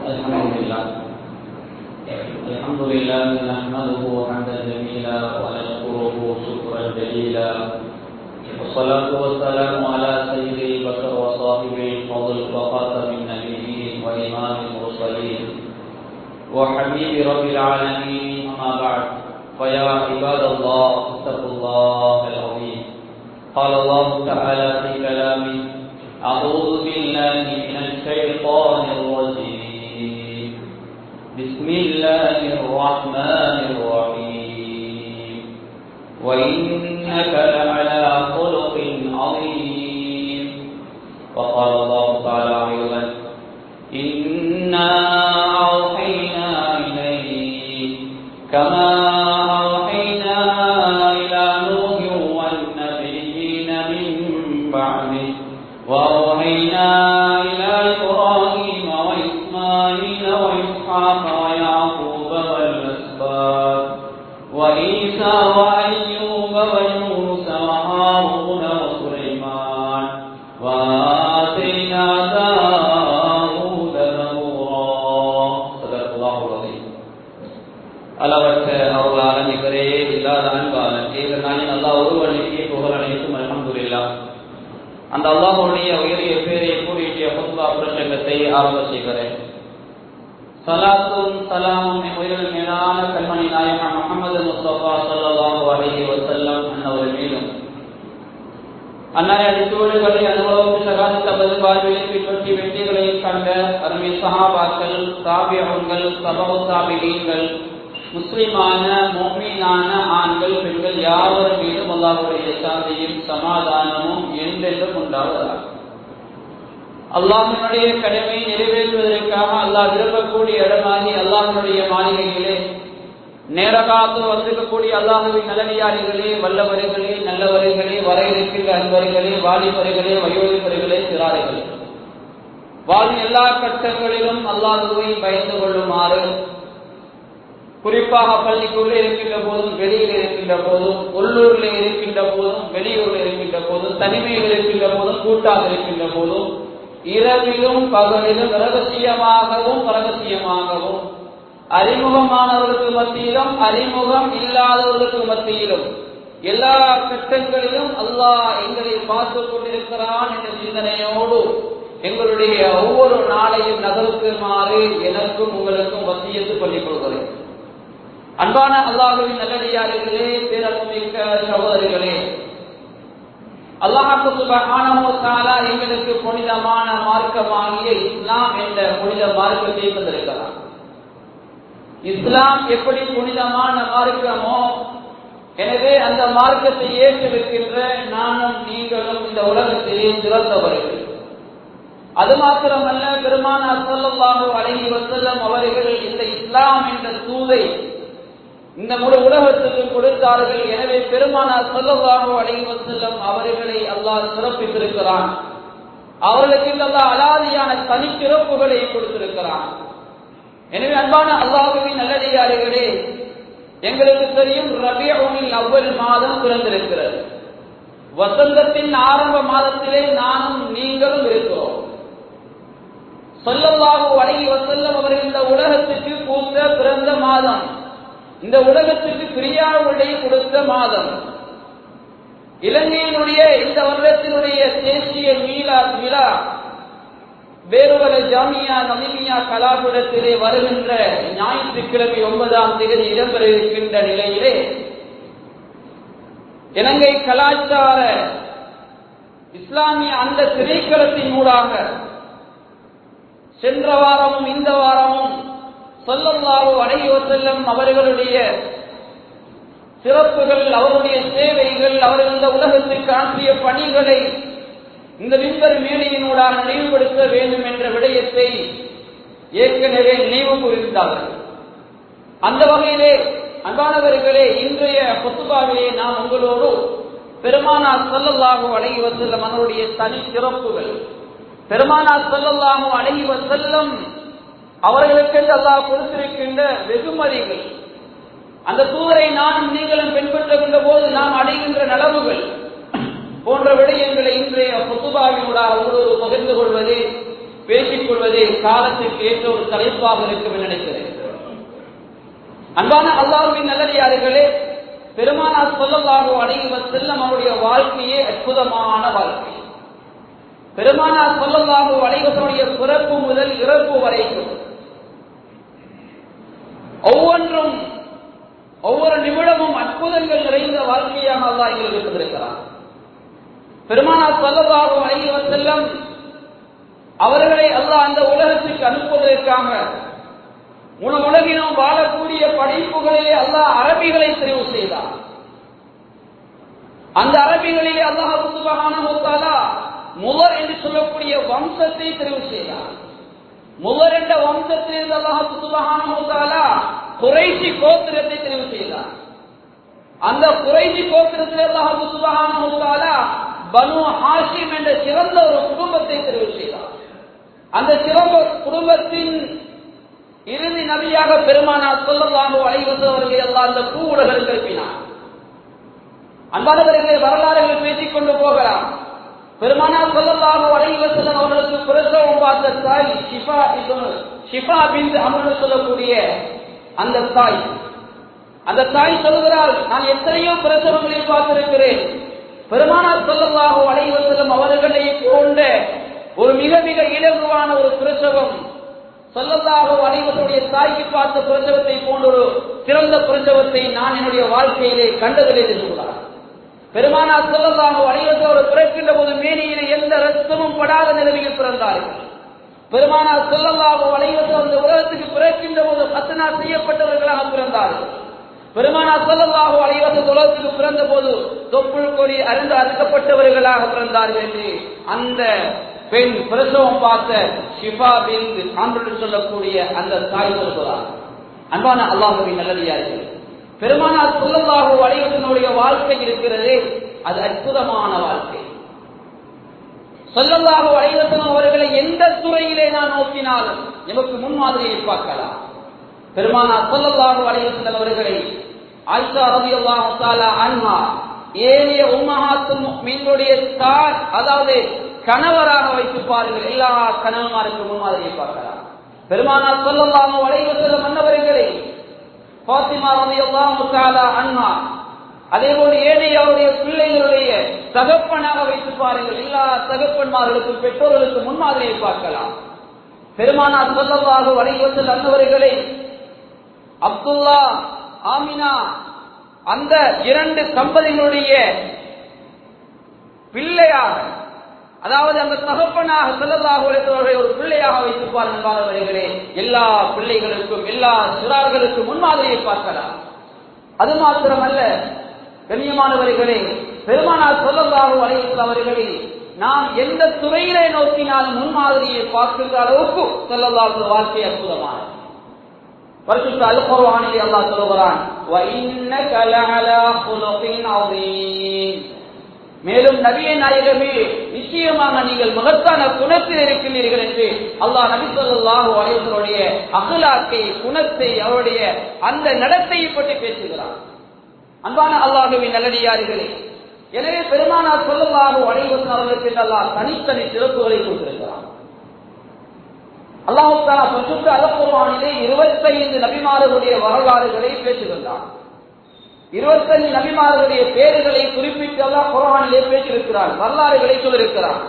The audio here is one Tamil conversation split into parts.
الحمد لله نحمده حمدا جميلا ونشكره شكرا جليلا والصلاة والسلام على سيد البشر وصاحب الفضل وخاتم النبيين وإمام المرسلين وحبيب رب العالمين أما بعد فيا عباد الله اتقوا الله العظيم. قال الله تعالى في كلامه: أعوذ بالله من الشيطان الرجيم. بسم الله الرحمن الرحيم. وإنك لعلى خلق عظيم. وقال الله تعالى أيضا: إنا أوحينا إليك كما أوحينا إلى نوح والنبيين من بعده وأوحينا إلى إبراهيم وإسماعيل وإسحاق ويعقوب والأسباط وعيسى وأيوب ويونس وهارون وسليمان وآتينا داود زبورا. صدق الله العظيم. அளவற்ற அருளாளன் நிகரே இல்லாத அன்பாளன் ஏகநாயகன் அல்லாஹ் ஒருவனுக்கே புகழ் அனைத்தும் அல்ஹம்துலில்லாஹ். அந்த அல்லாஹ்வுடைய உயரிய பேரை கூறிய ஹுத்பா பிரசங்கத்தை ஆரம்ப செய்கிறேன். ஸலாத்தும் ஸலாமும் உயிரில் மேலான கண்மணி நாயகம் முஹம்மது முஸ்தபா ஸல்லல்லாஹு அலைஹி வஸல்லம் அன்னவர் மீதும் அன்னாரை அடித்தோடுகளை அனுபவம் சகாத பதில் வாழ்விலை பின்பற்றி வெற்றிகளை கண்ட அருமை சஹாபாக்கள், தாபிஊன்கள், தபவு தாபிஈன்கள், முஸ்லிமான முஃமினான ஆண்கள் பெண்கள் யாவர் மீதும் அல்லாஹ்வுடைய சாந்தியும் சமாதானமும் என்றென்றும் உண்டாவதாக. அல்லாஹ்வினுடைய கடமையை நிறைவேற்றுவதற்காக அல்லாஹ் விரும்பக்கூடிய இடமாகி அல்லாஹ்வினுடைய மாளிகையிலே நேரகாத்து வந்திருக்கக்கூடிய அல்லாஹ்வின் நல்லடியார்களே, வல்லவர்களே, நல்லவர்களே, வர இருக்கின்ற அன்பர்களே, வாலிபர்களே, வயோதிபர்களே, சிறார்களே, வாழ்வின் எல்லா கட்டங்களிலும் அல்லாஹ்வை பயந்து கொள்ளுமாறு, குறிப்பாக பள்ளிக்குள்ளே இருக்கின்ற போதும், வெளியில் இருக்கின்ற போதும், உள்ளூரில் இருக்கின்ற போதும், வெளியூரில் இருக்கின்ற போதும், தனிமையில் இருக்கின்ற போதும், கூட்டாக இருக்கின்ற போதும், இரவிலும் பகலிலும் ரகசியமாகவும் அறிமுகமானவர்களுக்கு மத்தியிலும் அறிமுகம் இல்லாதவர்களுக்கு மத்தியிலும் எல்லா கட்டங்களிலும் அல்லாஹ் எங்களை பார்த்து கொண்டிருக்கிறான் என்ற சிந்தனையோடு எங்களுடைய ஒவ்வொரு நாளையும் நகருக்குமாறு எனக்கும் உங்களுக்கும் வசியத்து பண்ணிக் கொள்கிறேன். அன்பான அல்லாஹ்வின் நல்லடியார்களே, பேரன்புமிக்க சகோதரிகளே, அல்லாஹ் சுப்ஹானஹு வ தஆலா எங்களுக்கு புனிதமான மார்க்கமாகிய இஸ்லாம் என்ற புனித மார்க்கத்தை தந்திருக்கிறார். இஸ்லாம் எப்படி புனிதமான மார்க்கமோ, எனவே அந்த மார்க்கத்தை ஏற்றிருக்கின்ற நானும் நீங்களும் இந்த உலகத்திலே சிறந்தவர்கள். அது மாத்திரமல்ல, பெருமானார் ஸல்லல்லாஹு அலைஹி வஸல்லம் அவர்கள் இந்த இஸ்லாம் என்ற தூதை இந்த முழு உலகத்துக்கு கொடுத்தார்கள். எனவே பெருமானார் ஸல்லல்லாஹு அலைஹி வஸல்லம் அவர்களை அல்லாஹ் சிறப்பித்திருக்கிறான். அவர்களுக்கு அல்லாஹ் அலாதியான தனிச்சிறப்புகளை கொடுத்திருக்கிறான். எனவே அன்பான அல்லாஹ்வின் நல்லடியார்களே, எங்களுக்கு தெரியும் ரபியுல் அவ்வல் மாதம் பிறந்திருக்கிறது. வசந்தத்தின் ஆரம்ப மாதத்திலே நானும் நீங்களும் இருக்கிறோம். ஸல்லல்லாஹு அலைஹி வஸல்லம் அவர்கள் இந்த உலகத்துக்கு பூத்த பிறந்த மாதம், இந்த உலகத்துக்கு பிரியாவுடைய கொடுத்த மாதம். இலங்கையினுடைய இந்த வருடத்தினுடைய தேசிய மீலாத் விழா வேறுவல ஜாமியா நமிமியா கலாபுரத்திலே வருகின்ற ஞாயிற்றுக்கிழமை 9ஆம் தேதி இடம்பெற இருக்கின்ற நிலையிலே இலங்கை கலாச்சார இஸ்லாமிய அந்த திரைக்களத்தின் ஊடாக சென்ற வாரமும் இந்த வாரமும் ஸல்லல்லாஹு அலைஹி வஸல்லம் அவர்களுடைய சிறப்புகள், அவருடைய சேவைகள், அவர்கள் இந்த உலகத்துக்கு ஆற்றிய பணிகளை இந்த மிம்பர் மேடையினூடாக நினைவுபடுத்த வேண்டும் என்ற விடயத்தை ஏற்கனவே நினைவு கூர்ந்தார்கள். அந்த வகையிலே அன்பானவர்களே, இன்றைய குத்பாவிலே நாம் உங்களோடு பெருமானார் ஸல்லல்லாஹு அலைஹி வஸல்லம் அவருடைய தனி சிறப்புகள், பெருமானார் ஸல்லல்லாஹு அலைஹி வஸல்லம் அவர்களுக்கு அல்லாஹ் கொடுத்திருக்கின்ற வெகுமதிகள், அந்த தூதரை நானும் நீங்களும் பின்பற்றுகின்ற போது நாம் அடைகின்ற நலவுகள் போன்ற விடயங்களை இன்றைய குத்பாவினூடாக உங்களோடு பகிர்ந்து கொள்வது பேசிக் கொள்வதே காலத்துக்கு ஏற்ற ஒரு தலைப்பாக இருக்கும் என்று நினைக்கிறேன். அன்பான அல்லாஹ்வின் நல்லடியார்களே, பெருமானார் ஸல்லல்லாஹு அலைஹி வஸல்லம் அவருடைய வாழ்க்கையே அற்புதமான வாழ்க்கை. பெருமானார் ஸல்லல்லாஹு அலைஹி வஸல்லுடைய பிறப்பு முதல் இறப்பு வரைக்கும் ஒவ்வொன்றும் ஒவ்வொரு நிமிடமும் அற்புதங்கள் நிறைந்த வாழ்க்கையாக அல்லாஹ் எங்களுக்கு தந்திருக்கிறார். பெருமானார் ஸல்லல்லாஹு அலைஹி வஸல்லம் அவர்களை அல்லாஹ் அந்த உலகத்துக்கு அனுப்புவதற்காக முழு உலகிலும் வாழக்கூடிய படைப்புகளிலே அல்லாஹ் அரபிகளை தெரிவு செய்தார். அந்த அரபிகளிலே அல்லாஹ் சுப்ஹானஹு வ தஆலா முலர் என்று சொல்லக்கூடிய வம்சத்தை தெரிவு செய்தார். முலர் என்ற வம்சத்திலிருந்து அல்லாஹ் சுப்ஹானஹு வ தஆலா குறைஷி கோத்திரத்தை தெரிவு செய்தார். அந்த குறைஷி கோத்திரத்தில் அல்லாஹ் சுப்ஹானஹு வ தஆலா பனு ஹாஷிம் என்ற சிறந்த ஒரு குடும்பத்தை தெரிவு செய்தார். அந்த சிறந்த குடும்பத்தின் இறுதி நபியாக பெருமானார் ஸல்லல்லாஹு அலைஹி வஸல்லம் அவர்களை அல்லாஹ் அந்த பூ உலகிற்கு அனுப்பினார். அன்பானவர்களே, வரலாறுகள் பேசிக் கொண்டு போகலாம். பெருமானார் ஸல்லல்லாஹு அலைஹி வஸல்லம் அவர்களுக்கு பிரசவம் பார்த்த தாய் ஷிஃபா பின்த் அம்ர் சொல்லக்கூடிய அந்த தாய் சொல்கிறார், நான் எத்தனையோ பிரசவங்களை பார்த்திருக்கிறேன். பெருமானார் ஸல்லல்லாஹு அலைஹி வஸல்லம் அவர்களை போன்ற ஒரு மிக மிக இலகுவான ஒரு பிரசவம் ஸல்லல்லாஹு அலைஹி வஸல்லுடைய தாய்க்கு பார்த்த பிரசவத்தை போன்ற ஒரு சிறந்த பிரசவத்தை நான் என்னுடைய வாழ்க்கையிலே கண்டதில்லை என்று சொல்கிறார். பெருமானார் ஸல்லல்லாஹு அலைஹி வஸல்லம் பிறக்கின்ற போது மேனியிலே எந்த ரத்தமும் படாத நிலையில் பிறந்தார்கள். பெருமானார் ஸல்லல்லாஹு அலைஹி வஸல்லம் இந்த உலகத்துக்கு பிறக்கின்ற போது கத்னா செய்யப்பட்டவர்களாக பிறந்தார்கள். பெருமானார் ஸல்லல்லாஹு அலைஹி வஸல்லம் உலகத்துக்கு பிறந்த போது தொப்புள் கொடி அறுக்கப்பட்டவர்களாக பிறந்தார்கள் என்று அந்த பெண் பிரசவம் பார்த்த ஷிஃபா பின்த் அம்ர் சொல்லக்கூடிய அந்த தாய் சொல்கிறார். அன்பான அல்லாஹ்வின் நல்லடியார்களே, பெருமானார் ஸல்லல்லாஹு அலைஹி வஸல்லம் வாழ்க்கை இருக்கிறதே அது அற்புதமான வாழ்க்கை. ஸல்லல்லாஹு அலைஹி வஸல்லம் அவர்களை எந்த துறையிலே நான் நோக்கினாலும் நமக்கு முன்மாதிரியை பார்க்கலாம். பெருமானார் ஸல்லல்லாஹு அலைஹி வஸல்லம் அவர்களை ஆயிஷா ரலியல்லாஹு தஆலா அன்ஹா ஏனைய உம்மஹாத்துல் முஃமினீனுடைய தாய், அதாவது கணவராக வைத்து பாருங்கள். எல்லா கணவன்மாருக்கு முன்மாதிரியை பார்க்கலாம். பெருமானார் ஸல்லல்லாஹு அலைஹி வஸல்லம் அன்னவர்களை ஃபாத்திமா ரலியல்லாஹு தஆலா அன்ஹா அதேபோல் ஏனைய அவருடைய பிள்ளைகளுடைய தகப்பனாக வைத்து பாருங்கள். எல்லா தகப்பன்மார்களுக்கும் பெற்றோர்களுக்கு முன்மாதிரியை பார்க்கலாம். பெருமானார் ஸல்லல்லாஹு அலைஹி வஸல்லம் அன்னவர்களை அப்துல்லா ஆமினா அந்த இரண்டு தம்பதிகளுடைய பிள்ளையாக, அதாவது அந்த தகப்பனாக ஸல்லல்லாஹு அலைஹி வஸல்லம் ஒரு பிள்ளையாக வைத்திருப்பார். என்பார்களே, எல்லா பிள்ளைகளுக்கும் எல்லா சிறார்களுக்கும் முன்மாதிரியை பார்க்கலாம். அது மாத்திரமல்ல கண்ணியமானவர்களே, பெருமானார் ஸல்லல்லாஹு அலைஹி வஸல்லம் அவர்களை நாம் எந்த துறையிலே நோக்கினாலும் முன்மாதிரியை பார்க்கின்ற அளவுக்கு ஸல்லல்லாஹு அலைஹி வஸல்லம் வாழ்க்கை அற்புதமானது. பரிசுத்த அல் குர்ஆனிலே அல்லாஹ் சொல்கிறான், வ இன்னக லஅலா குலுகின் அதீம். மேலும் நபியே நாயகமே, நிச்சயமாக நீங்கள் மகத்தான குணத்தில் இருக்கிறீர்கள் என்று அல்லாஹ் நபி ஸல்லல்லாஹு அலைஹி வஸல்லம் அக்லாக்கை, குணத்தை, அவருடைய அந்த நடத்தையை பற்றி பேசுகிறார். அன்பான அல்லாஹ்வின் நல்லடியார்களே, எனவே பெருமானார் ஸல்லல்லாஹு அலைஹி வஸல்லம் அவர்களுக்கு அல்லாஹ் தனித்தனி சிறப்புகளை கொடுத்திருக்கிறார். அல்லாஹ் தஆலா பரிசுத்த அல் குர்ஆனிலே 25 நபிமார்களுடைய வரலாறுகளை பேசுகின்றார். 25 நபிமார்களுடைய பெயர்களை குறிப்பிட்டு அல்லாஹ் குர்ஆனிலே பேசியிருக்கிறார், வரலாறுகளை சொல்லியிருக்கிறார்.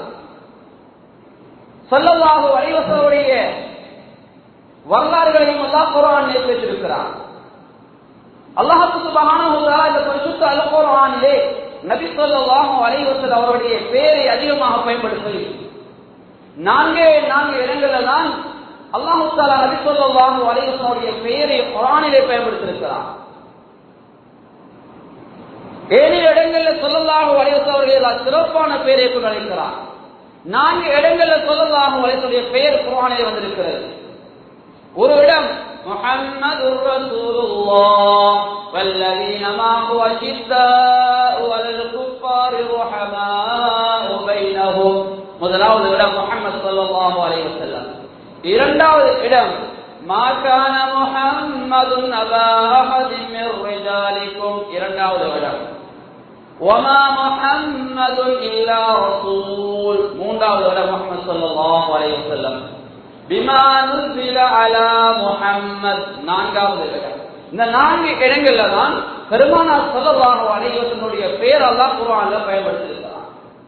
ஸல்லல்லாஹு அலைஹி வஸல்லுடைய வரலாறுகளையும் அல்லாஹ் குர்ஆனிலே பேசியிருக்கிறார். அல்லாஹ் சுப்ஹானஹு வ தஆலா இந்த பரிசுத்த அல் குர்ஆனிலே நபி ஸல்லல்லாஹு அலைஹி வஸல்லம் அவருடைய பெயரை அதிகமாக பயன்படுத்தி 4 இடங்களில் தான் அல்லாஹ் தஆலா நபி ஸல்லல்லாஹு அலைஹி வஸல்லம் பெயரை குர்ஆனிலே பயன்படுத்தியிருக்கிறார். 7 இடங்களில் ஸல்லல்லாஹு அலைஹி வஸல்லம் அவர்கள் சிறப்பான பெயரை கொண்டு அழைக்கிறார். 4 இடங்களில் ஸல்லல்லாஹு அலைஹி வஸல்லம் பெயர் குர்ஆனிலே வந்திருக்கிறது. ஒரு இடம் முஹம்மதுர் ரசூலுல்லாஹ் வல்லதீன மாஹு அஷித்தாஉ அலல் குஃபாரி ரஹமாஉ பைனஹும். முதலாவது இடம் முஹம்மது ஸல்லல்லாஹு அலைஹி வஸல்லம். இரண்டாவது இடம் மா கான முஹம்மதுன் அபா அஹதின் மிர் ரிஜாலிக்கும். இரண்டாவது இடம் வமா முஹம்மதுன் இல்லா ரசூல். மூன்றாவது வரை முஹம்மது ஸல்லல்லாஹு அலைஹி வஸல்லம். பிமா நுஸில அலா முஹம்மத். நான்காவது இடம். இந்த 4 இடங்கள்ல தான் பெருமானார் ஸல்லல்லாஹு அலைஹி வஸல்லுடைய பெயர் அல்லாஹ் குர்ஆன்ல பயன்படுத்தியிருக்கிறார்.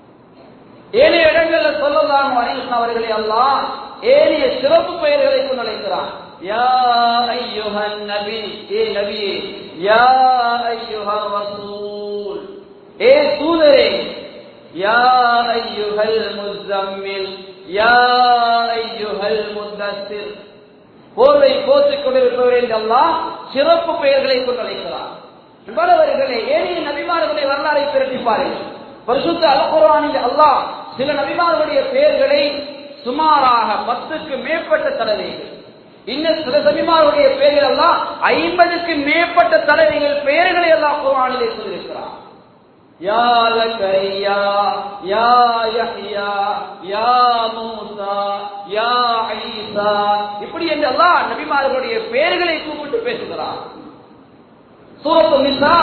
7 இடங்கள்ல ஸல்லல்லாஹு அலைஹி வஸல்லம் அவர்களை அல்லாஹ் ஏனைய சிறப்பு பெயர்களை கொண்டு அழைக்கிறான். யா அய்யுஹன் நபி, ஏ நபியே. யா அய்யுஹர் ரசூல், ஏ தூதரே. யா அய்யுஹல் முஸம்மில், யா அய்யுஹல் முத்தஸ்ஸிர், போர்வை போர்த்துக் கொண்டிருப்பவர் என்று அல்லாஹ் சிறப்பு பெயர்களை கொண்டு அழைக்கிறார். இவ்வளவர்களே ஏனைய நபிமார்களுடைய வரலாறை பிரட்டிப்பார்கள். பரிசுத்த அல் குர்ஆனில் அல்லாஹ் சில நபிமார்களுடைய பெயர்களை சுமாராக 10க்கு மேற்பட்ட தடவைகள், இன்னும் சில நபிமார்களுடைய பெயர்கள் எல்லாம் 50க்கு மேற்பட்ட தடவைகள் பெயர்களை எல்லாம் குர்ஆனிலே சொல்லியிருக்கிறார். யா ஜக்கரியா, யா யஹ்யா, யா மூசா, யா ஈசா, இப்படி என்று அல்லாஹ் நபிமார்களுடைய பெயர்களை கூப்பிட்டு பேசுகிறார். சூரத்து நிசா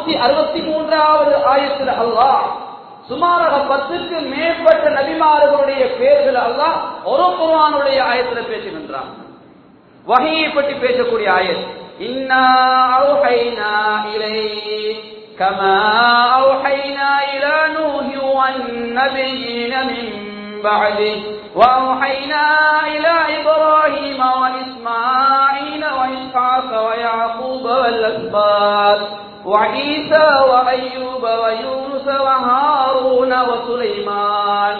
163வது ஆயத்தில் அல்லாஹ் சுமாராக 10க்கு மேற்பட்ட நபிமார்களுடைய பெயர்கள் அல்லாஹ் ஒரு குர்ஆனுடைய ஆயத்தில் பேசுகின்றான். வஹீயை பற்றி பேசக்கூடிய ஆயத், இன்னா அவ்ஹைனா இலைக் கமா அவ்ஹைனா இலா நூஹி வன் நபிய்யின மின் பஅதி வஅவ்ஹைனா இலா இப்ராஹீம வஇஸ்மாஈல வஇஸ்ஹாக வயஅகூப வல் அஸ்பாத் وعيسى وأيوب ويونس وهارون وسليمان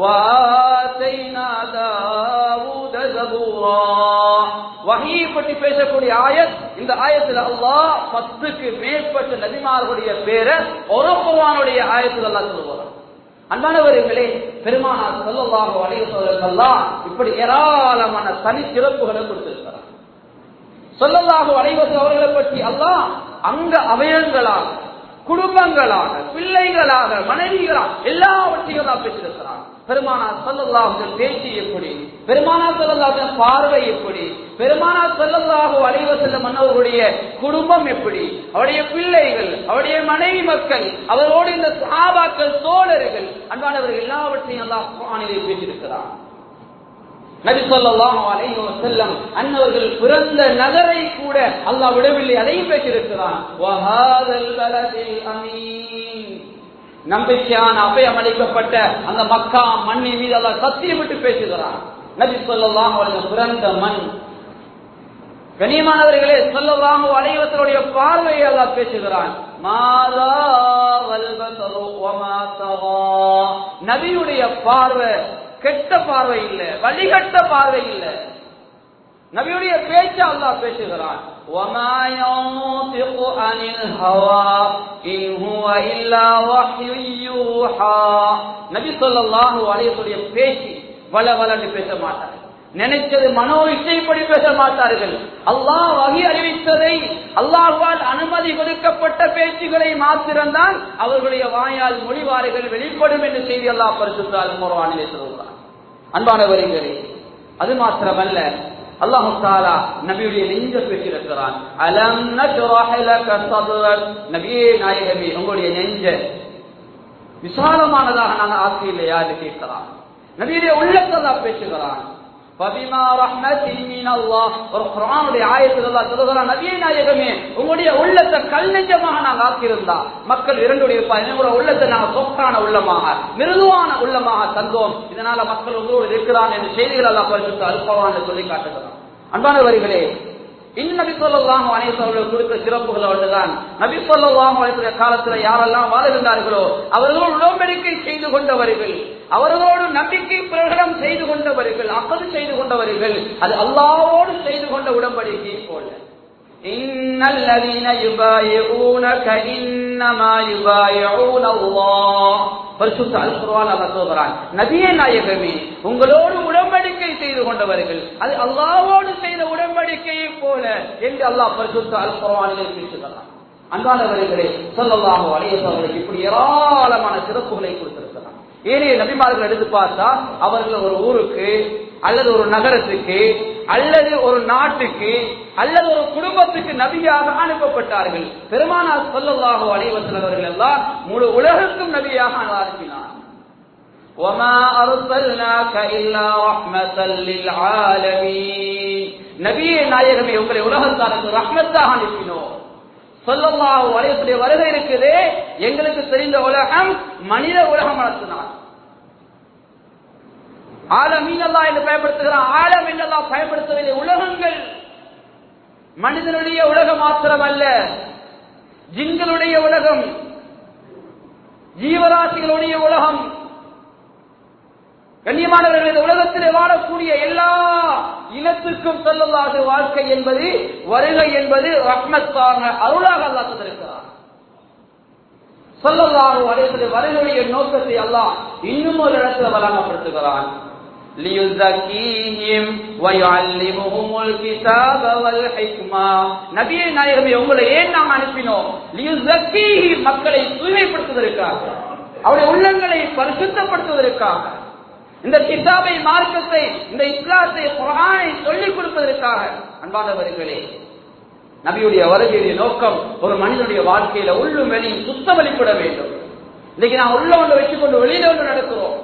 وآتينا داود زبورا. வஹீயை பற்றி பேசக்கூடிய ஆயத். இந்த ஆயத்தில் அல்லாஹ் 10க்கு மேற்பட்ட நபிமார்களுடைய பேரை ஒரு குர்ஆனுடைய ஆயத்தில் அல்லாஹ் சொல்லுவார். அன்பானவர்களே, பெருமானார் ஸல்லல்லாஹு அலைஹி வஸல்லம் அல்லாஹ் இப்படி ஏராளமான தனி சிறப்புகளை கொடுத்திருக்கிறார். ஸல்லல்லாஹு அலைஹி வஸல்லம் அவர்களை பற்றி அல்லாஹ் அங்க அவயங்களாக, குடும்பங்களாக, பிள்ளைகளாக, மனைவிகளாக எல்லாவற்றையும் தான் பேசியிருக்கிறார். பெருமானார் ஸல்லல்லாஹு அலைஹி வஸல்லம் பேச்சு எப்படி, பெருமானார் ஸல்லல்லாஹு அலைஹி வஸல்லம் பார்வை எப்படி, பெருமானார் ஸல்லல்லாஹு அலைஹி வஸல்லம் அவர்களுடைய குடும்பம் எப்படி, அவருடைய பிள்ளைகள், அவருடைய மனைவி மக்கள், அவரோடு இந்த சஹாபாக்கள், தோழர்கள், அன்பானவர்கள் எல்லாவற்றையும் அல்லாஹ் குர்ஆனிலே பேசியிருக்கிறார். நபி ஸல்லல்லாஹு அலைஹி வஸல்லம் அன்னவர்கள் பிறந்த நகரை கூட அல்லாஹ் விடவில்லை, அதையும் பேசியிருக்கிறான். வஹாதல் பலதில் அமீன், நம்பிக்கையான அபயம் அளிக்கப்பட்ட அந்த மக்கா மண்ணின் மீது அல்லாஹ் சத்தியமிட்டு பேசுகிறான். நபி ஸல்லல்லாஹு அலைஹி வஸல்லம் பிறந்த மண். கண்ணியமானவர்களே, ஸல்லல்லாஹு அலைஹி வஸல்லுடைய பார்வையை அல்லாஹ் பேசுகிறான். மாதா வல்பஸரு வமா தகா, நபியுடைய பார்வை கெட்ட பார்வை இல்ல, வழிகட்ட பார்வை இல்ல. நபியுடைய பேச்ச அல்லாஹ் பேசுகிறான். وَمَا يَنطِقُ عَنِ الْهَوَى إِنْ هُوَ إِلَّا وَحْيٌ يُوحَى. நபி ஸல்லல்லாஹு அலைஹி வஸல்லம் பேசி வளவளன்னு பேச மாட்டார்கள். நினைச்சது மனோ இச்சைப்படி பேச மாட்டார்கள். அல்லாஹ் வஹி அறிவித்ததை, அல்லாஹ்வால் அனுமதி கொடுக்கப்பட்ட பேச்சுகளை மாத்திரம்தான் அவர்களுடைய வாயால் மொழிவார்கள் வெளிப்படும் என்று செய்தி அல்லாஹ் பரிசுத்த அல் குர்ஆனிலே சொல்கிறார். அன்பானவர்களே, அது மாத்திரமல்ல, அல்லாஹ் தஆலா நபியுடைய நெஞ்சை பேசியிருக்கிறான். அலம் நஷ்ரஹ் லக ஸத்ரக், நபியே நாயகமே, உங்களுடைய நெஞ்சை விசாலமானதாக நாங்கள் ஆக்கி இல்லையா என்று கேட்கிறான். நபியுடைய உள்ளத்தை அல்லாஹ் பேசுகிறான். فبما رحمة من الله, ஒரு குர்ஆனுடைய ஆயத்தில் அல்லாஹ் சொல்கிறான், நபியே நாயகமே, உங்களுடைய உள்ளத்தை கல் நெஞ்சமாக நாங்கள் ஆக்கியிருந்தா மக்கள் இரண்டுடைய உங்களுடைய உள்ளத்தை நாங்கள் சொக்கான உள்ளமாக, மிருதுவான உள்ளமாக தந்தோம், இதனால மக்கள் உங்களோடு இருக்கிறான் என்று செய்திகள் அல்லாஹ் பரிசுத்த அல் குர்ஆனில் சொல்லி காட்டுகிறான். அன்பானவர்களே, இன்னும் நபி ஸல்லல்லாஹு அலைஹி வஸல்லம் கொடுத்த சிறப்புகள் ஒன்றுதான், நபி ஸல்லல்லாஹு அலைஹி வஸல்லம் காலத்தில் யாரெல்லாம் வாழ்ந்தார்களோ அவர்களோடு உடன்படிக்கை செய்து கொண்டவர்கள், அவர்களோடு நம்பிக்கை பிரகடனம் செய்து கொண்டவர்கள், அக்கது செய்து கொண்டவர்கள், அது அல்லாஹ்வோடு செய்து கொண்ட உடன்படிக்கை போல. இன்னல்லதீன யுபாயிஊனக இன்னமா யுபாயிஊன அல்லாஹ். பரிசுத்த அல் குர்ஆன் அல்லாஹ் சொல்கிறான், நபியே நாயகமே, உங்களோடு உடன்படிக்கை செய்து கொண்டவர்கள் அது அல்லாஹ்வோடு செய்த உடன்படிக்கையை போல என்று அல்லாஹ் பரிசுத்த அல் குர்ஆனிலே பேசுகிறான். அன்பானவர்களே, ஸல்லல்லாஹு அலைஹி வஸல்லம் இப்படி ஏராளமான சிறப்புகளை கொடுத்திருக்கிறார். ஏனைய நபிமார்கள் எடுத்து பார்த்தா அவர்கள் ஒரு ஊருக்கு அல்லது ஒரு நகரத்துக்கு அல்லது ஒரு நாட்டுக்கு அல்லது ஒரு குடும்பத்துக்கு நபியாக அனுப்பப்பட்டார்கள். பெருமானார் ஸல்லல்லாஹு அலைஹி வஸல்லம் அவர்கள் எல்லாம் முழு உலகுக்கும் நபியாக அனுப்பினார். وَمَا أَرْسَلْنَاكَ إِلَّا رَحْمَةً لِلْعَالَمِينَ நபியே நாயகமே உங்களை உலகத்தாருக்கு ரஹ்மத்தாக அனுப்பினோம். ஸல்லல்லாஹு அலைஹி வஸல்லம் வருகை இருக்குதே, எங்களுக்கு தெரிந்த உலகம் மனித உலகம் நடத்தினார். ஆலமீன் அல்லாஹ் என்று பயன்படுத்துகிறான். ஆலம் என்று அல்லாஹ் பயன்படுத்தவில்லை. உலகங்கள் மனிதனுடைய உலகம் மாத்திரமல்ல, ஜின்களுடைய உலகம், ஜீவராசிகளுடைய உலகம். கண்ணியமானவர்கள், இந்த உலகத்திலே வாழக்கூடிய எல்லா இனத்துக்கும் ஸல்லல்லாஹு வாழ்க்கை என்பது, வருகை என்பது ரஹ்மத்தாக, அருளாக அல்லாஹ் தந்திருக்கிறார். ஸல்லல்லாஹு அலைஹி வஸல்லம் வருகையுடைய நோக்கத்தை அல்லாஹ் இன்னும் ஒரு இடத்தில் வழங்கப்படுத்துகிறான். லியுஸக்கீஹிம் வயுஅல்லிமுஹுமுல் கிதாப வல் ஹிக்மா. நபியே நாயகமே உங்களை ஏன் நாம் அனுப்பினோம்? லியுஸக்கீஹிம், மக்களை தூய்மைப்படுத்துவதற்காக, அவருடைய உள்ளங்களை பரிசுத்தப்படுத்துவதற்காக, இந்த கிதாபை, மார்க்கத்தை, இந்த இஸ்லாத்தை, குர்ஆனை சொல்லிக் கொடுப்பதற்காக. அன்பானவர்களே, நபியுடைய வருகையுடைய நோக்கம் ஒரு மனிதனுடைய வாழ்க்கையில உள்ளும் வெளியும் சுத்தம் வெளிப்பட வேண்டும். இன்னைக்கு நான் உள்ள ஒன்று வச்சுக்கொண்டு வெளியில ஒன்று நடக்கிறோம்.